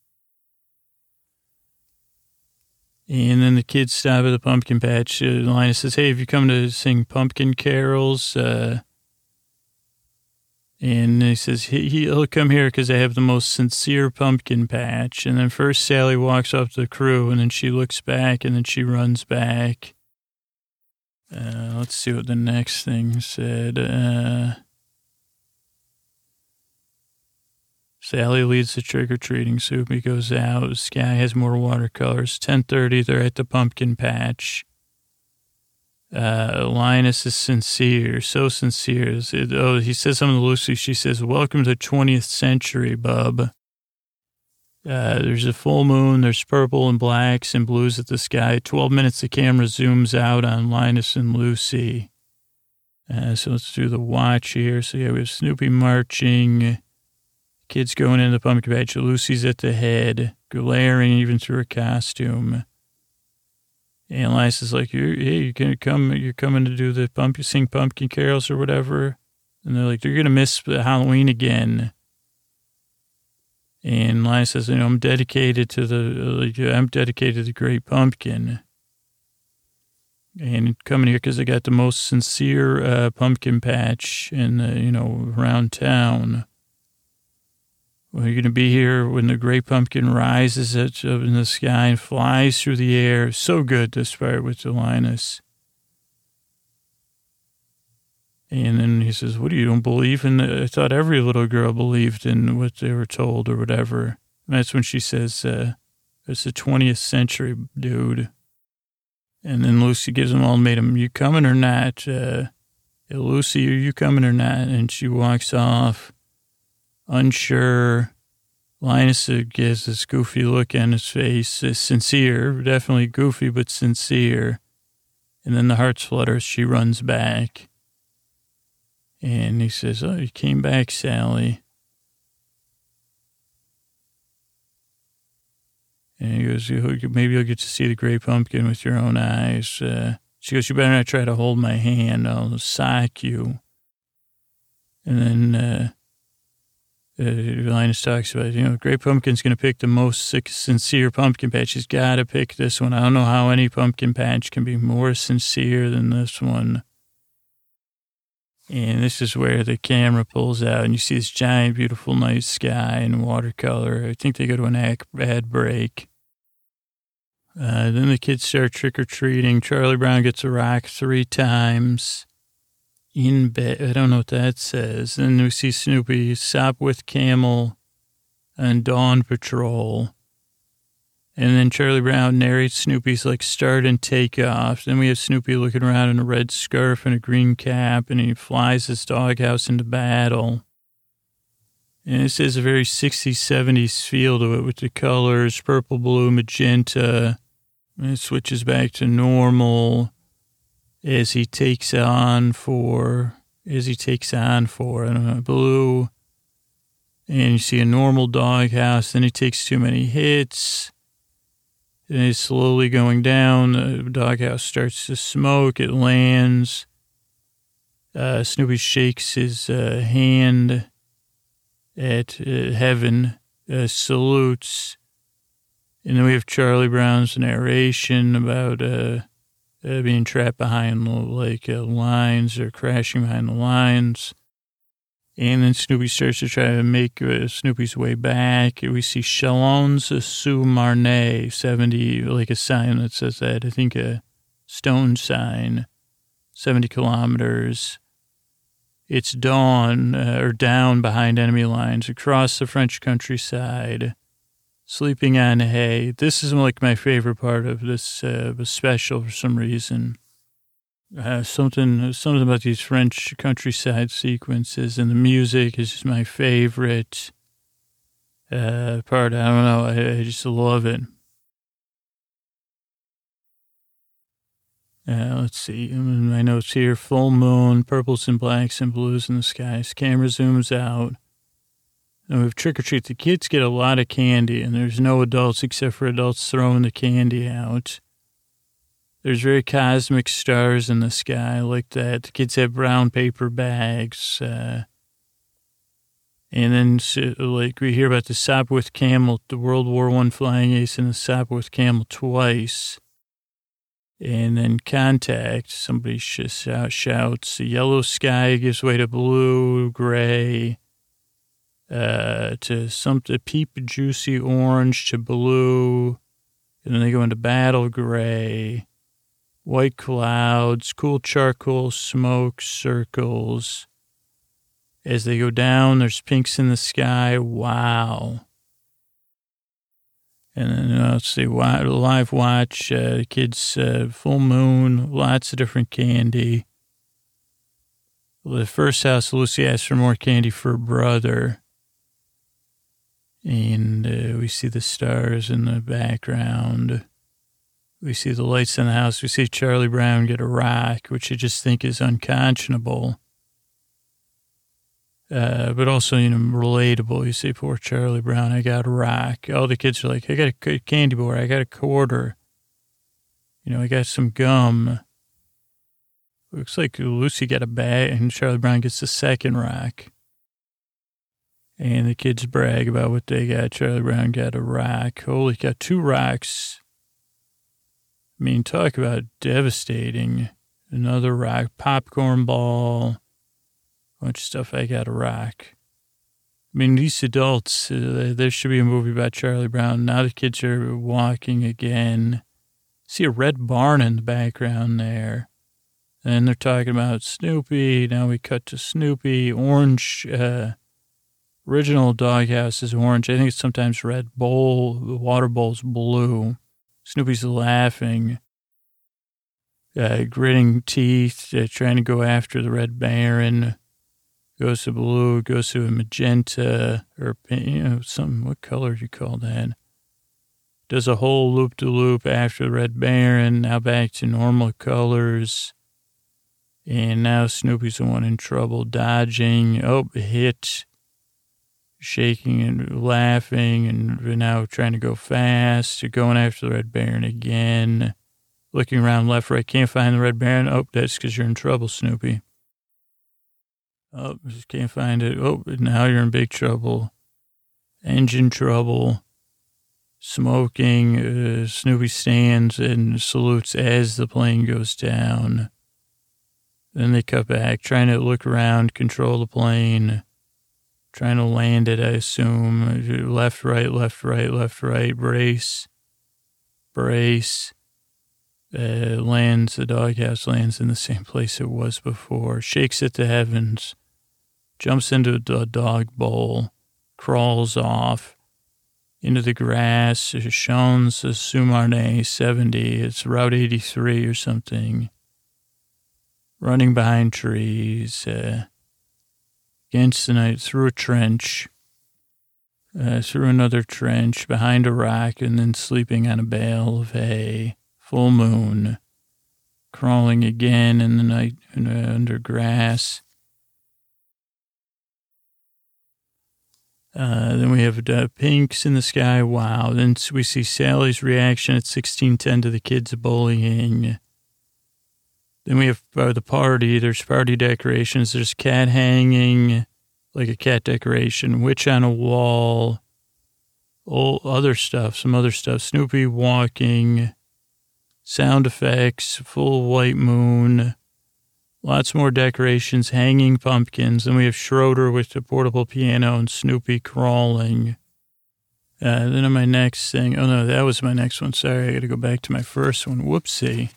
And then the kids stop at the pumpkin patch. Linus says, hey, have you come to sing pumpkin carols? And he says, he'll come here because I have the most sincere pumpkin patch. And then first Sally walks up to the crew, and then she looks back, and then she runs back. Let's see what the next thing said. Sally leads the trick-or-treating. Snoopy goes out. The sky has more watercolors. 10:30, they're at the pumpkin patch. Linus is sincere, so sincere. He says something to Lucy. She says, welcome to the 20th century, bub. There's a full moon. There's purple and blacks and blues at the sky. 12 minutes, the camera zooms out on Linus and Lucy. So let's do the watch here. So yeah, we have Snoopy marching. Kids going into the pumpkin patch. Lucy's at the head, glaring even through her costume. And Linus is like, you're coming to do the sing pumpkin carols or whatever. And they're like, you're going to miss Halloween again. And Linus says, I'm dedicated to the Great Pumpkin. And coming here because I got the most sincere pumpkin patch around town. Well, you're going to be here when the Great Pumpkin rises up in the sky and flies through the air. So good, this part with Linus. And then he says, what, you don't believe in I thought every little girl believed in what they were told or whatever. And that's when she says, it's the 20th century, dude. And then Lucy gives them ultimatum, you coming or not? Lucy, are you coming or not? And she walks off. Unsure. Linus gives this goofy look on his face. Sincere, definitely goofy, but sincere. And then the hearts flutter. She runs back. And he says, oh, you came back, Sally. And he goes, maybe you'll get to see the Great Pumpkin with your own eyes. She goes, you better not try to hold my hand. I'll sock you. And then Linus talks about, Great Pumpkin's going to pick the most sincere pumpkin patch. He's got to pick this one. I don't know how any pumpkin patch can be more sincere than this one. And this is where the camera pulls out, and you see this giant, beautiful night sky in watercolor. I think they go to an ad break. Then the kids start trick-or-treating. Charlie Brown gets a rock 3 times. In bed, I don't know what that says. Then we see Snoopy, Sopwith Camel, and Dawn Patrol. And then Charlie Brown narrates Snoopy's start and take off. Then we have Snoopy looking around in a red scarf and a green cap, and he flies his doghouse into battle. And this has a very 60s, 70s feel to it with the colors, purple, blue, magenta. And it switches back to normal as he takes on for, blue. And you see a normal doghouse. Then he takes too many hits. And he's slowly going down. The doghouse starts to smoke. It lands. Snoopy shakes his hand at heaven, salutes. And then we have Charlie Brown's narration about being trapped behind lines or crashing behind the lines. And then Snoopy starts to try to make Snoopy's way back. We see Chalons-sur-Marne, 70, a sign that says that. I think a stone sign, 70 kilometers. It's dawn, or down behind enemy lines, across the French countryside, sleeping on hay. This is my favorite part of this special for some reason. Something about these French countryside sequences, and the music is just my favorite part. I don't know. I just love it. Let's see. My notes here. Full moon, purples and blacks and blues in the skies. Camera zooms out. And we have trick or treat. The kids get a lot of candy, and there's no adults except for adults throwing the candy out. There's very cosmic stars in the sky like that. The kids have brown paper bags. And then, like, we hear about the Sopwith Camel, the World War I flying ace, and the Sopwith Camel twice. And then Contact, somebody shouts, the yellow sky gives way to blue, gray, to something, peep juicy orange to blue. And then they go into battle gray, white clouds, cool charcoal, smoke, circles. As they go down, there's pinks in the sky. Wow. And then, let's see, live watch, kids, full moon, lots of different candy. The first house, Lucy asks for more candy for her brother. And we see the stars in the background. We see the lights in the house. We see Charlie Brown get a rock, which I just think is unconscionable. But also, relatable. You say, poor Charlie Brown, I got a rock. All the kids are like, I got a candy bar. I got a quarter. I got some gum. Looks like Lucy got a bag, and Charlie Brown gets the second rock. And the kids brag about what they got. Charlie Brown got a rock. Holy cow, 2 rocks. I mean, talk about devastating. Another rock, popcorn ball. Bunch of stuff. I got a rock. I mean, these adults, there should be a movie about Charlie Brown. Now the kids are walking again. See a red barn in the background there. And they're talking about Snoopy. Now we cut to Snoopy. Orange, original doghouse is orange. I think it's sometimes red. Bowl, the water bowl's blue. Snoopy's laughing. Gritting teeth, trying to go after the Red Baron. Goes to blue, goes to a magenta, or, what color do you call that? Does a whole loop-de-loop after the Red Baron, now back to normal colors. And now Snoopy's the one in trouble, dodging, hit, shaking and laughing, and now trying to go fast, going after the Red Baron again. Looking around left, right, can't find the Red Baron. Oh, that's because you're in trouble, Snoopy. Oh, just can't find it. Oh, now you're in big trouble. Engine trouble. Smoking. Snoopy stands and salutes as the plane goes down. Then they cut back, trying to look around, control the plane. Trying to land it, I assume. Left, right, left, right, left, right. Brace. Brace. Lands, the doghouse lands in the same place it was before. Shakes it to heavens. Jumps into the dog bowl. Crawls off. Into the grass. Shones the Sumarne 70. It's Route 83 or something. Running behind trees. Against the night. Through a trench. Through another trench. Behind a rock. And then sleeping on a bale of hay. Full moon, crawling again in the night under grass. Then we have pinks in the sky. Wow. Then we see Sally's reaction at 16:10 to the kids bullying. Then we have the party. There's party decorations. There's cat hanging, like a cat decoration, witch on a wall, other stuff, some other stuff. Snoopy walking. Sound effects, full white moon, lots more decorations, hanging pumpkins. Then we have Schroeder with the portable piano and Snoopy crawling. Then on my next thing, oh no, that was my next one. Sorry, I got to go back to my first one. Whoopsie.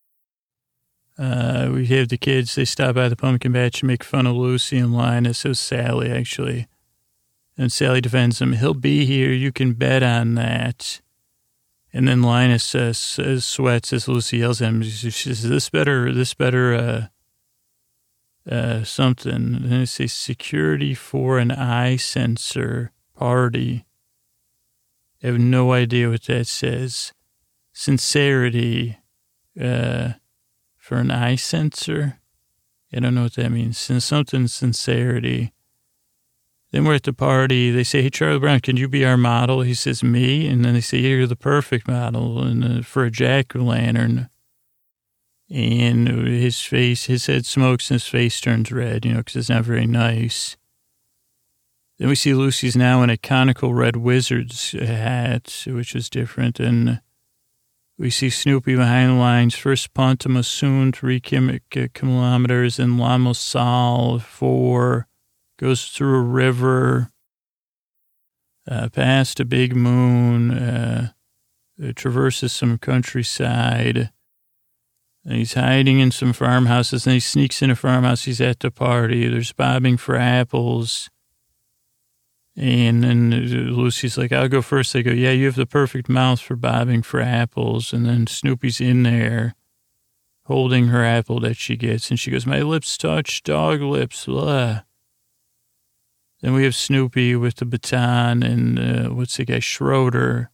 We have the kids, they stop by the pumpkin patch and make fun of Lucy and Linus. It was Sally, actually. And Sally defends him. He'll be here. You can bet on that. And then Linus sweats as Lucy yells at him. She says, this better, something. And then it says, security for an eye sensor party. I have no idea what that says. Sincerity for an eye sensor. I don't know what that means. Something sincerity. Then we're at the party. They say, hey, Charlie Brown, can you be our model? He says, me? And then they say, yeah, you're the perfect model for a jack-o'-lantern. And his head smokes and his face turns red, because it's not very nice. Then we see Lucy's now in a conical red wizard's hat, which is different. And we see Snoopy behind the lines. First punt to Masoon, 3 kilometers, and La Mosal, 4. Goes through a river, past a big moon, traverses some countryside. And he's hiding in some farmhouses, and he sneaks in a farmhouse. He's at the party. There's bobbing for apples. And then Lucy's like, I'll go first. They go, yeah, you have the perfect mouth for bobbing for apples. And then Snoopy's in there holding her apple that she gets. And she goes, my lips touch dog lips. Blah. Then we have Snoopy with the baton and what's the guy, Schroeder.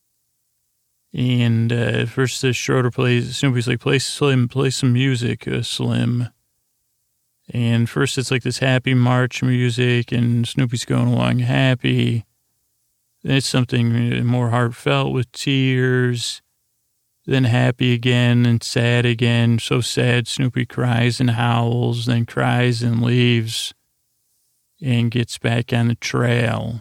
And first the Schroeder plays, Snoopy's like, play Slim, play some music, Slim. And first it's like this happy march music and Snoopy's going along happy. Then it's something more heartfelt with tears. Then happy again and sad again. So sad, Snoopy cries and howls, then cries and leaves and gets back on the trail.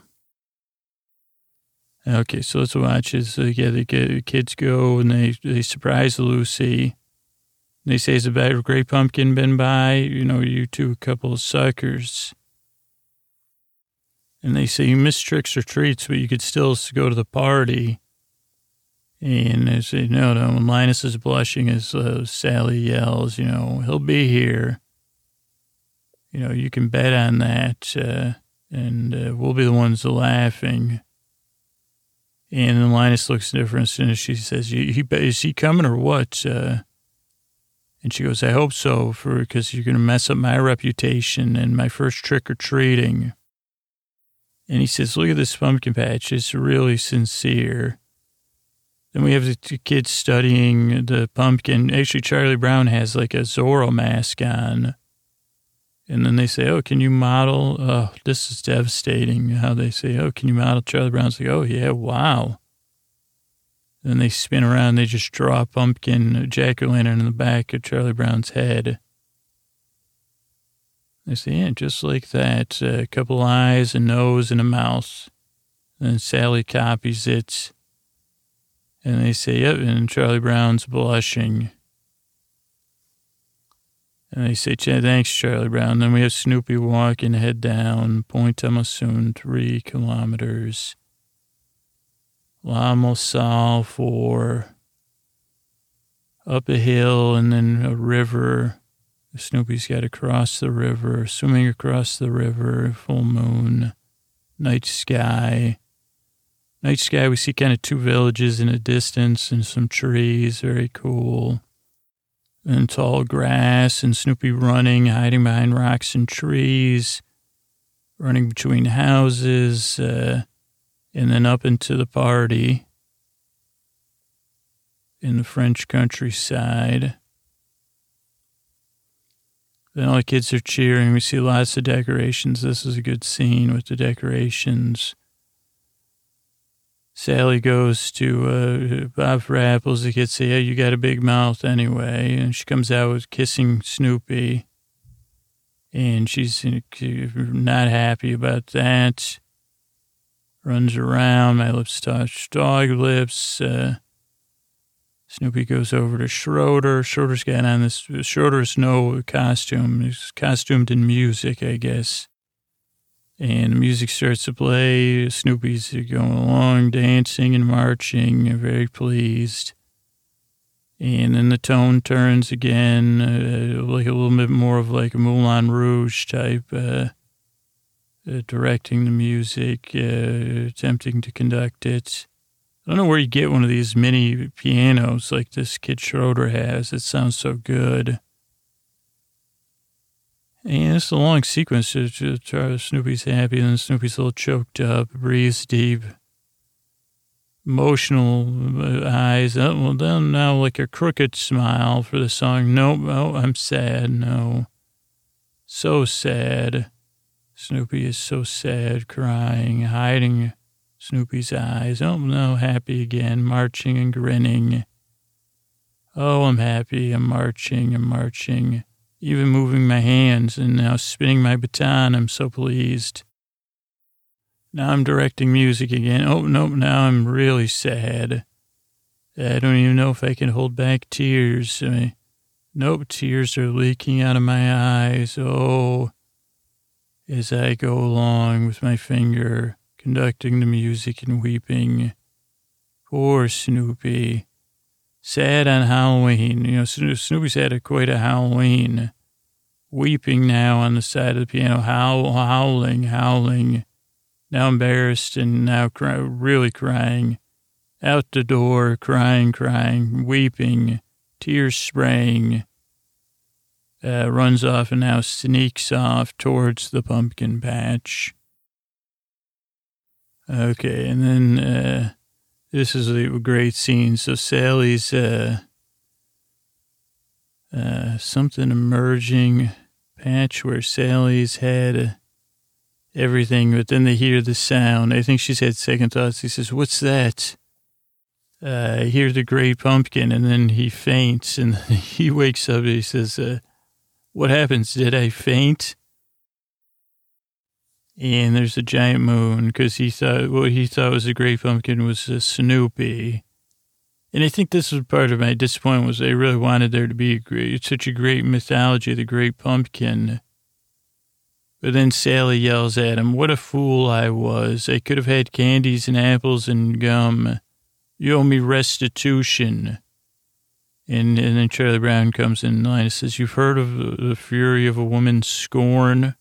Okay, so let's watch this. The kids go and they surprise Lucy. They say, has a great pumpkin been by? You two, a couple of suckers. And they say, you missed tricks or treats, but you could still go to the party. And they say, no. And Linus is blushing as Sally yells, he'll be here. You can bet on that. And we'll be the ones laughing. And then Linus looks different and she says, is he coming or what? And she goes, I hope so, because you're going to mess up my reputation and my first trick-or-treating. And he says, look at this pumpkin patch. It's really sincere. Then we have the kids studying the pumpkin. Actually, Charlie Brown has like a Zorro mask on. And then they say, oh, can you model? Oh, this is devastating how they say, oh, can you model? Charlie Brown's like, oh, yeah, wow. Then they spin around. They just draw a pumpkin jack-o'-lantern in the back of Charlie Brown's head. They say, yeah, just like that. A couple eyes, a nose, and a mouth. And Sally copies it. And they say, yep, and Charlie Brown's blushing. And they say, thanks, Charlie Brown. Then we have Snoopy walking, head down, Point Amasun, 3 kilometers. La Mosal, 4. Up a hill and then a river. Snoopy's got to cross the river, swimming across the river, full moon, night sky. Night sky, we see kind of 2 villages in the distance and some trees, very cool. And tall grass and Snoopy running, hiding behind rocks and trees, running between houses, and then up into the party in the French countryside. Then all the kids are cheering. We see lots of decorations. This is a good scene with the decorations. Sally goes to Bob for apples. The kids say, yeah, you got a big mouth anyway. And she comes out with kissing Snoopy. And she's not happy about that. Runs around. My lips touch dog lips. Snoopy goes over to Schroeder. Schroeder's got on this. Schroeder's no costume. He's costumed in music, I guess. And the music starts to play. Snoopy's going along, dancing and marching, very pleased. And then the tone turns again, like a little bit more of like a Moulin Rouge type, directing the music, attempting to conduct it. I don't know where you get one of these mini pianos like this kid Schroeder has. It sounds so good. And it's a long sequence. Snoopy's happy, and then Snoopy's a little choked up, breathes deep, emotional eyes. Well, then now like a crooked smile for the song. Nope, oh, I'm sad. No, so sad. Snoopy is so sad, crying, hiding Snoopy's eyes. Oh, no, happy again, marching and grinning. Oh, I'm happy, I'm marching, even moving my hands and now spinning my baton. I'm so pleased. Now I'm directing music again. Oh, nope, now I'm really sad. I don't even know if I can hold back tears. Nope, tears are leaking out of my eyes. Oh, as I go along with my finger, conducting the music and weeping. Poor Snoopy. Sad on Halloween. You know, Snoopy's had quite a Halloween. Weeping now on the side of the piano, howling. Now embarrassed and now really crying. Out the door, crying, weeping, tears spraying. Runs off and now sneaks off towards the pumpkin patch. Okay, and then this is a great scene. So Sally's something emerging patch where Sally's had everything, but then they hear the sound. I think she's had second thoughts. He says, "What's that?" I hear the great pumpkin, and then he faints, and he wakes up and he says, "What happens? Did I faint?" And there's a giant moon because he thought what he thought was a great pumpkin was a Snoopy. And I think this was part of my disappointment was I really wanted there to be such a great mythology of the great pumpkin. But then Sally yells at him, "What a fool I was. I could have had candies and apples and gum. You owe me restitution." And then Charlie Brown comes in line and says, "You've heard of the fury of a woman's scorn?"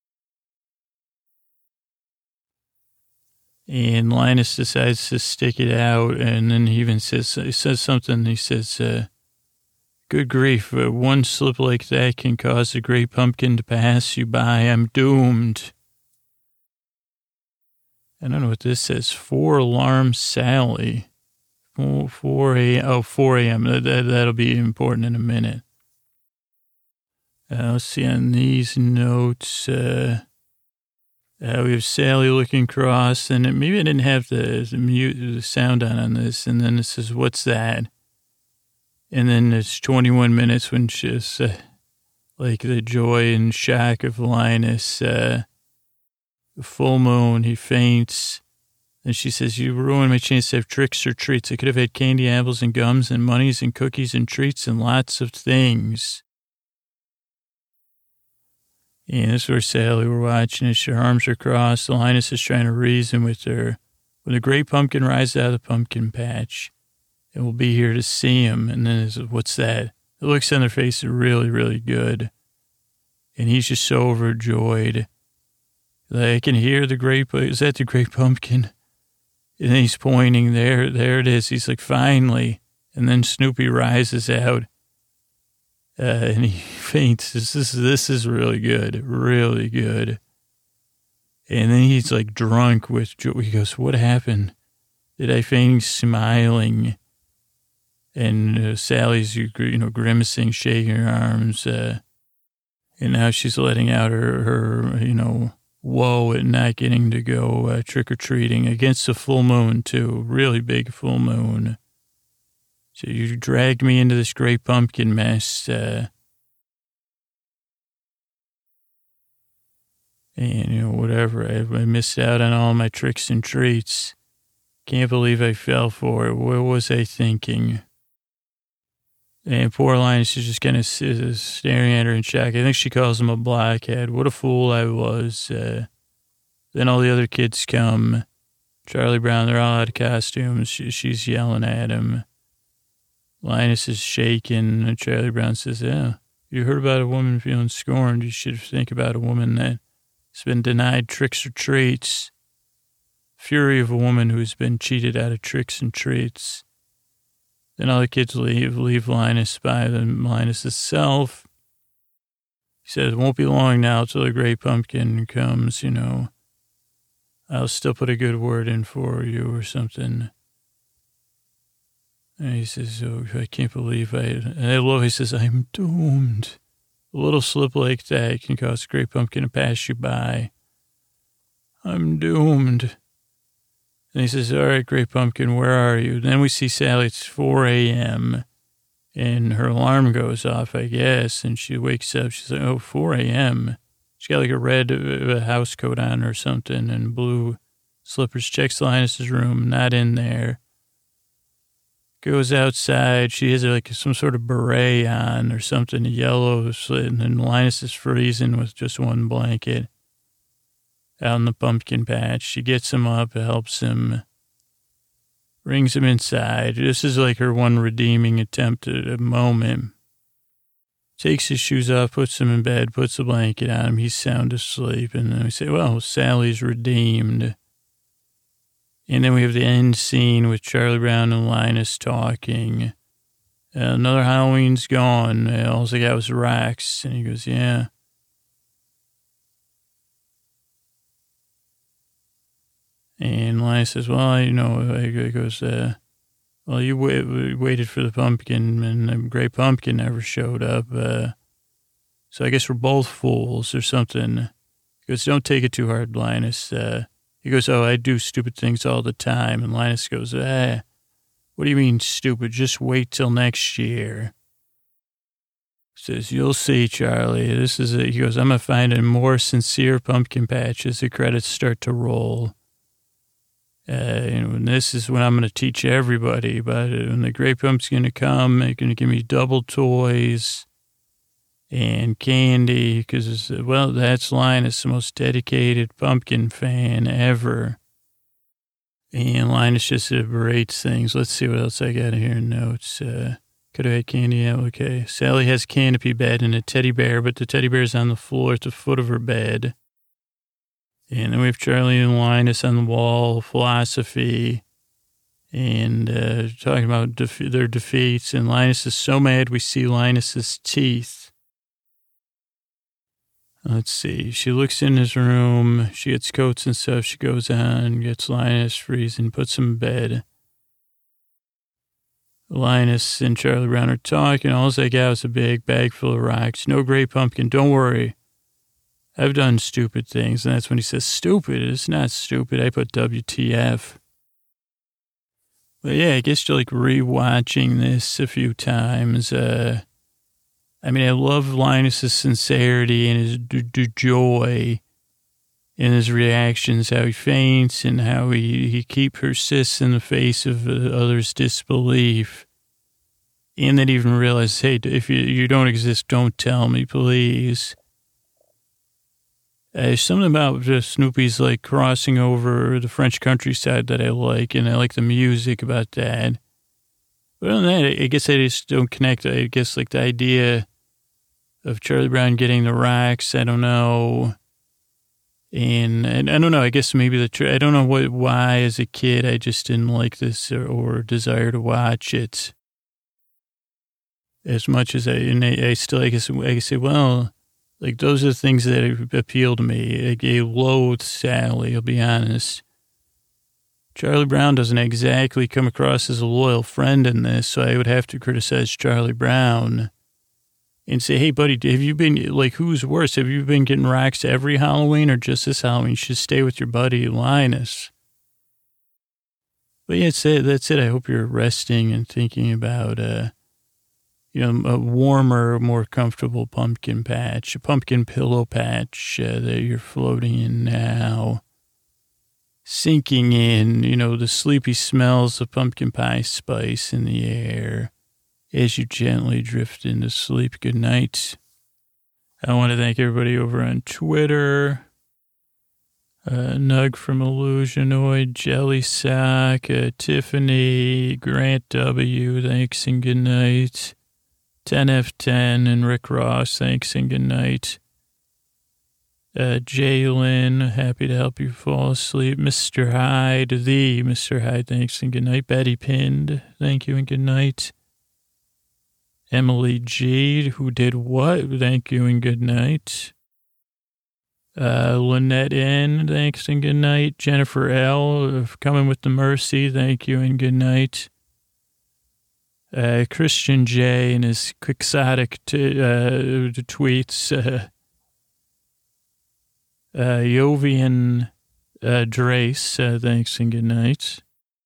And Linus decides to stick it out, and then he even says something. He says, "Good grief, one slip like that can cause the great pumpkin to pass you by. I'm doomed." I don't know what this says. 4 alarm Sally. 4 a.m. That'll be important in a minute. Let's see on these notes. We have Sally looking cross, and maybe I didn't have the sound on this. And then it says, "What's that?" And then it's 21 minutes when she's like the joy and shock of Linus. The full moon, he faints. And she says, "You ruined my chance to have tricks or treats. I could have had candy, apples, and gums, and monies, and cookies, and treats, and lots of things." And this is where Sally, we're watching as her arms are crossed. Linus is trying to reason with her. When the great pumpkin rises out of the pumpkin patch, and we'll be here to see him. And then it's, "What's that?" The looks on their face are really, really good. And he's just so overjoyed. Like, I can hear the great, is that the great pumpkin? And then he's pointing there it is. He's like, "Finally." And then Snoopy rises out. And he faints. This is really good. Really good. And then he's like drunk with joy. He goes, "What happened? Did I faint?" Smiling. And Sally's, grimacing, shaking her arms. And now she's letting out her woe at not getting to go trick-or-treating against a full moon, too. Really big full moon. So you dragged me into this great pumpkin mess. And, whatever. I missed out on all my tricks and treats. Can't believe I fell for it. What was I thinking? And poor Linus is just kind of staring at her in shock. I think she calls him a blockhead. What a fool I was. Then all the other kids come. Charlie Brown, they're all out of costumes. She's yelling at him. Linus is shaking, and Charlie Brown says, "Yeah, you heard about a woman feeling scorned. You should think about a woman that's been denied tricks or treats. Fury of a woman who's been cheated out of tricks and treats." Then all the kids leave Linus by Linus' self. He says, "It won't be long now till the great pumpkin comes, I'll still put a good word in for you," or something. And he says, "Oh, I can't believe he says, I'm doomed. A little slip like that can cause a great pumpkin to pass you by. I'm doomed. And he says, all right, Great Pumpkin, where are you? Then we see Sally, it's 4 a.m., and her alarm goes off, I guess, and she wakes up. She's like, oh, 4 a.m. She's got like a red house coat on or something and blue slippers. Checks Linus's room, not in there. Goes outside. She has like some sort of beret on or something, a yellow, and then Linus is freezing with just one blanket out in the pumpkin patch. She gets him up, helps him, brings him inside. This is like her one redeeming attempt at a moment. Takes his shoes off, puts him in bed, puts a blanket on him. He's sound asleep. And then we say, well, Sally's redeemed. And then we have the end scene with Charlie Brown and Linus talking. Another Halloween's gone. All I got was racks. And he goes, yeah. And Linus says, well, he goes, well, you waited for the pumpkin, and the Great Pumpkin never showed up. So I guess we're both fools or something. He goes, don't take it too hard, Linus. He goes, oh, I do stupid things all the time. And Linus goes, what do you mean stupid? Just wait till next year. He says, you'll see, Charlie. This is it. He goes, I'm going to find a more sincere pumpkin patch as the credits start to roll. And this is when I'm going to teach everybody about it. When the Great Pumpkin's going to come, they're going to give me double toys and candy because, well, that's Linus, the most dedicated pumpkin fan ever. And Linus just berates things. Let's see what else I got here in notes. Could have had candy. Yeah, okay. Sally has canopy bed and a teddy bear, but the teddy bear's on the floor at the foot of her bed. And then we have Charlie and Linus on the wall, philosophy, and talking about their defeats. And Linus is so mad we see Linus's teeth. Let's see. She looks in his room. She gets coats and stuff. She goes on, gets Linus freezing, puts him in bed. Linus and Charlie Brown are talking. All I got was a big bag full of rocks. No Great Pumpkin. Don't worry. I've done stupid things. And that's when he says, stupid. It's not stupid. I put WTF. But yeah, I guess you're like rewatching this a few times. I mean, I love Linus's sincerity and his joy in his reactions, how he faints and how he persists in the face of others' disbelief. And then even realize, hey, if you don't exist, don't tell me, please. There's something about just Snoopy's like crossing over the French countryside that I like, and I like the music about that. But other than that, I guess I just don't connect. I guess like the idea of Charlie Brown getting the racks, I don't know. And I don't know, I guess maybe I don't know why as a kid I just didn't like this or desire to watch it as much as I still, I guess I say, well, like, those are the things that appeal to me. I loathe Sally, I'll be honest. Charlie Brown doesn't exactly come across as a loyal friend in this, so I would have to criticize Charlie Brown and say, hey, buddy, have you been, like, who's worse? Have you been getting rocks every Halloween or just this Halloween? You should stay with your buddy Linus. But yeah, that's it. I hope you're resting and thinking about, a warmer, more comfortable pumpkin patch, a pumpkin pillow patch that you're floating in now, sinking in, the sleepy smells of pumpkin pie spice in the air as you gently drift into sleep. Good night. I want to thank everybody over on Twitter. Nug from Illusionoid, Jelly Sock, Tiffany, Grant W., thanks and good night. 10F10 and Rick Ross, thanks and good night. Jalen, happy to help you fall asleep. Mr. Hyde, Mr. Hyde, thanks and good night. Betty Pinned, thank you and good night. Emily G, who did what? Thank you and good night. Lynette N, thanks and good night. Jennifer L, coming with the mercy, thank you and good night. Christian J and his quixotic tweets. Jovian Drace, thanks and good night.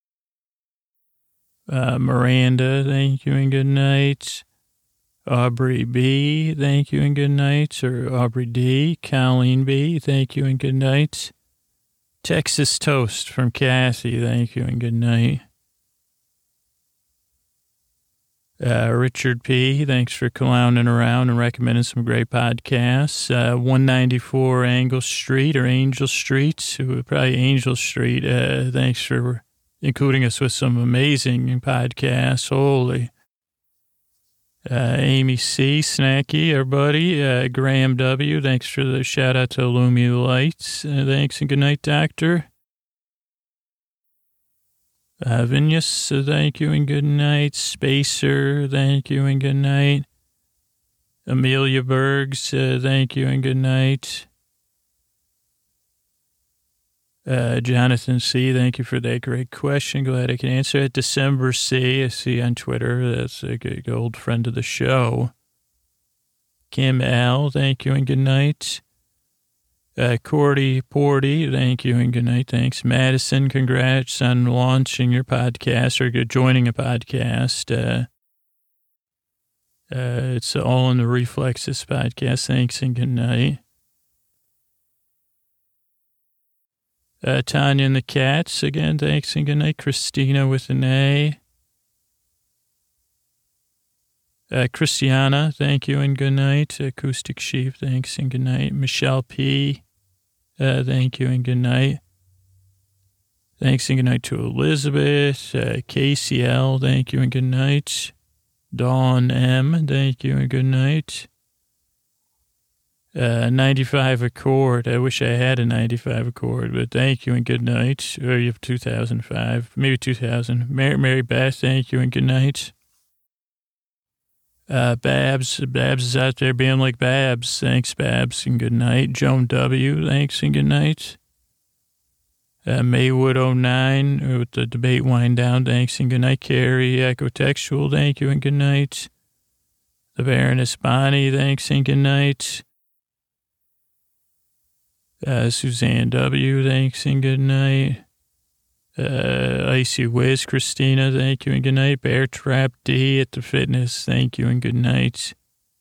Miranda, thank you and good night. Aubrey B, thank you and good night. Or Aubrey D, Colleen B, thank you and good night. Texas Toast from Kathy, thank you and good night. Richard P, thanks for clowning around and recommending some great podcasts. 194 Angel Street, probably Angel Street. Thanks for including us with some amazing podcasts. Holy. Amy C, Snacky, everybody. Graham W, thanks for the shout out to Illumi Lights. Thanks and good night, Doctor. Vinyas, thank you and good night. Spacer, thank you and good night. Amelia Bergs, thank you and good night. Jonathan C, thank you for that great question. Glad I can answer it. December C, I see on Twitter. That's a good old friend of the show. Kim L, thank you and good night. Cordy Porty, thank you and good night. Thanks. Madison, congrats on launching your podcast or joining a podcast. It's all in the Reflexes podcast. Thanks and good night. Tanya and the Cats, again, thanks and good night. Christina with an A. Christiana, thank you and good night. Acoustic Sheep, thanks and good night. Michelle P, thank you and good night. Thanks and good night to Elizabeth. KCL, thank you and good night. Dawn M, thank you and good night. 95 Accord. I wish I had a 95 Accord, but thank you and good night. Or you have 2005, maybe 2000. Mary Beth, thank you and good night. Babs is out there being like Babs. Thanks, Babs, and good night. Joan W, thanks and good night. Maywood 09 with the debate wind down, thanks and good night. Carrie Ecotextual, thank you and good night. The Baroness Bonnie, thanks and good night. Suzanne W, thanks and good night. Icy Wiz, Christina, thank you and good night. Bear Trap D at the Fitness, thank you and good night.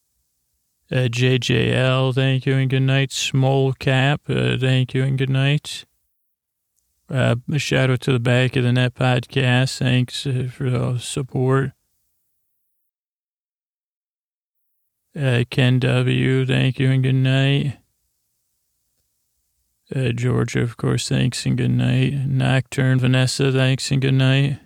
JJL, thank you and good night. Small Cap, thank you and good night. A shout out to the Back of the Net podcast, thanks for the support. Ken W, thank you and good night. Georgia, of course, thanks and good night. Nocturne Vanessa, thanks and good night.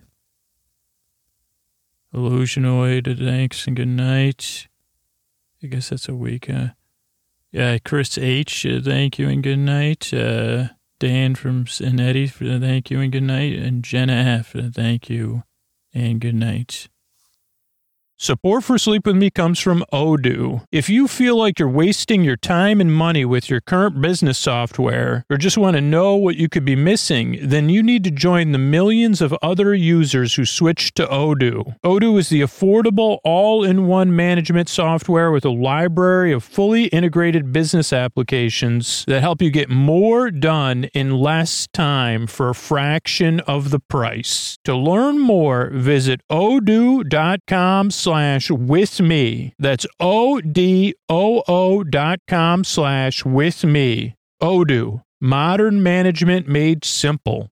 Illusionoid, thanks and good night. I guess that's a week. Chris H, thank you and good night. Dan from Eddie, thank you and good night. And Jenna F, thank you and good night. Support for Sleep With Me comes from Odoo. If you feel like you're wasting your time and money with your current business software, or just want to know what you could be missing, then you need to join the millions of other users who switched to Odoo. Odoo is the affordable, all-in-one management software with a library of fully integrated business applications that help you get more done in less time for a fraction of the price. To learn more, visit odoo.com/with me. That's odoo.com/with me. Odoo, modern management made simple.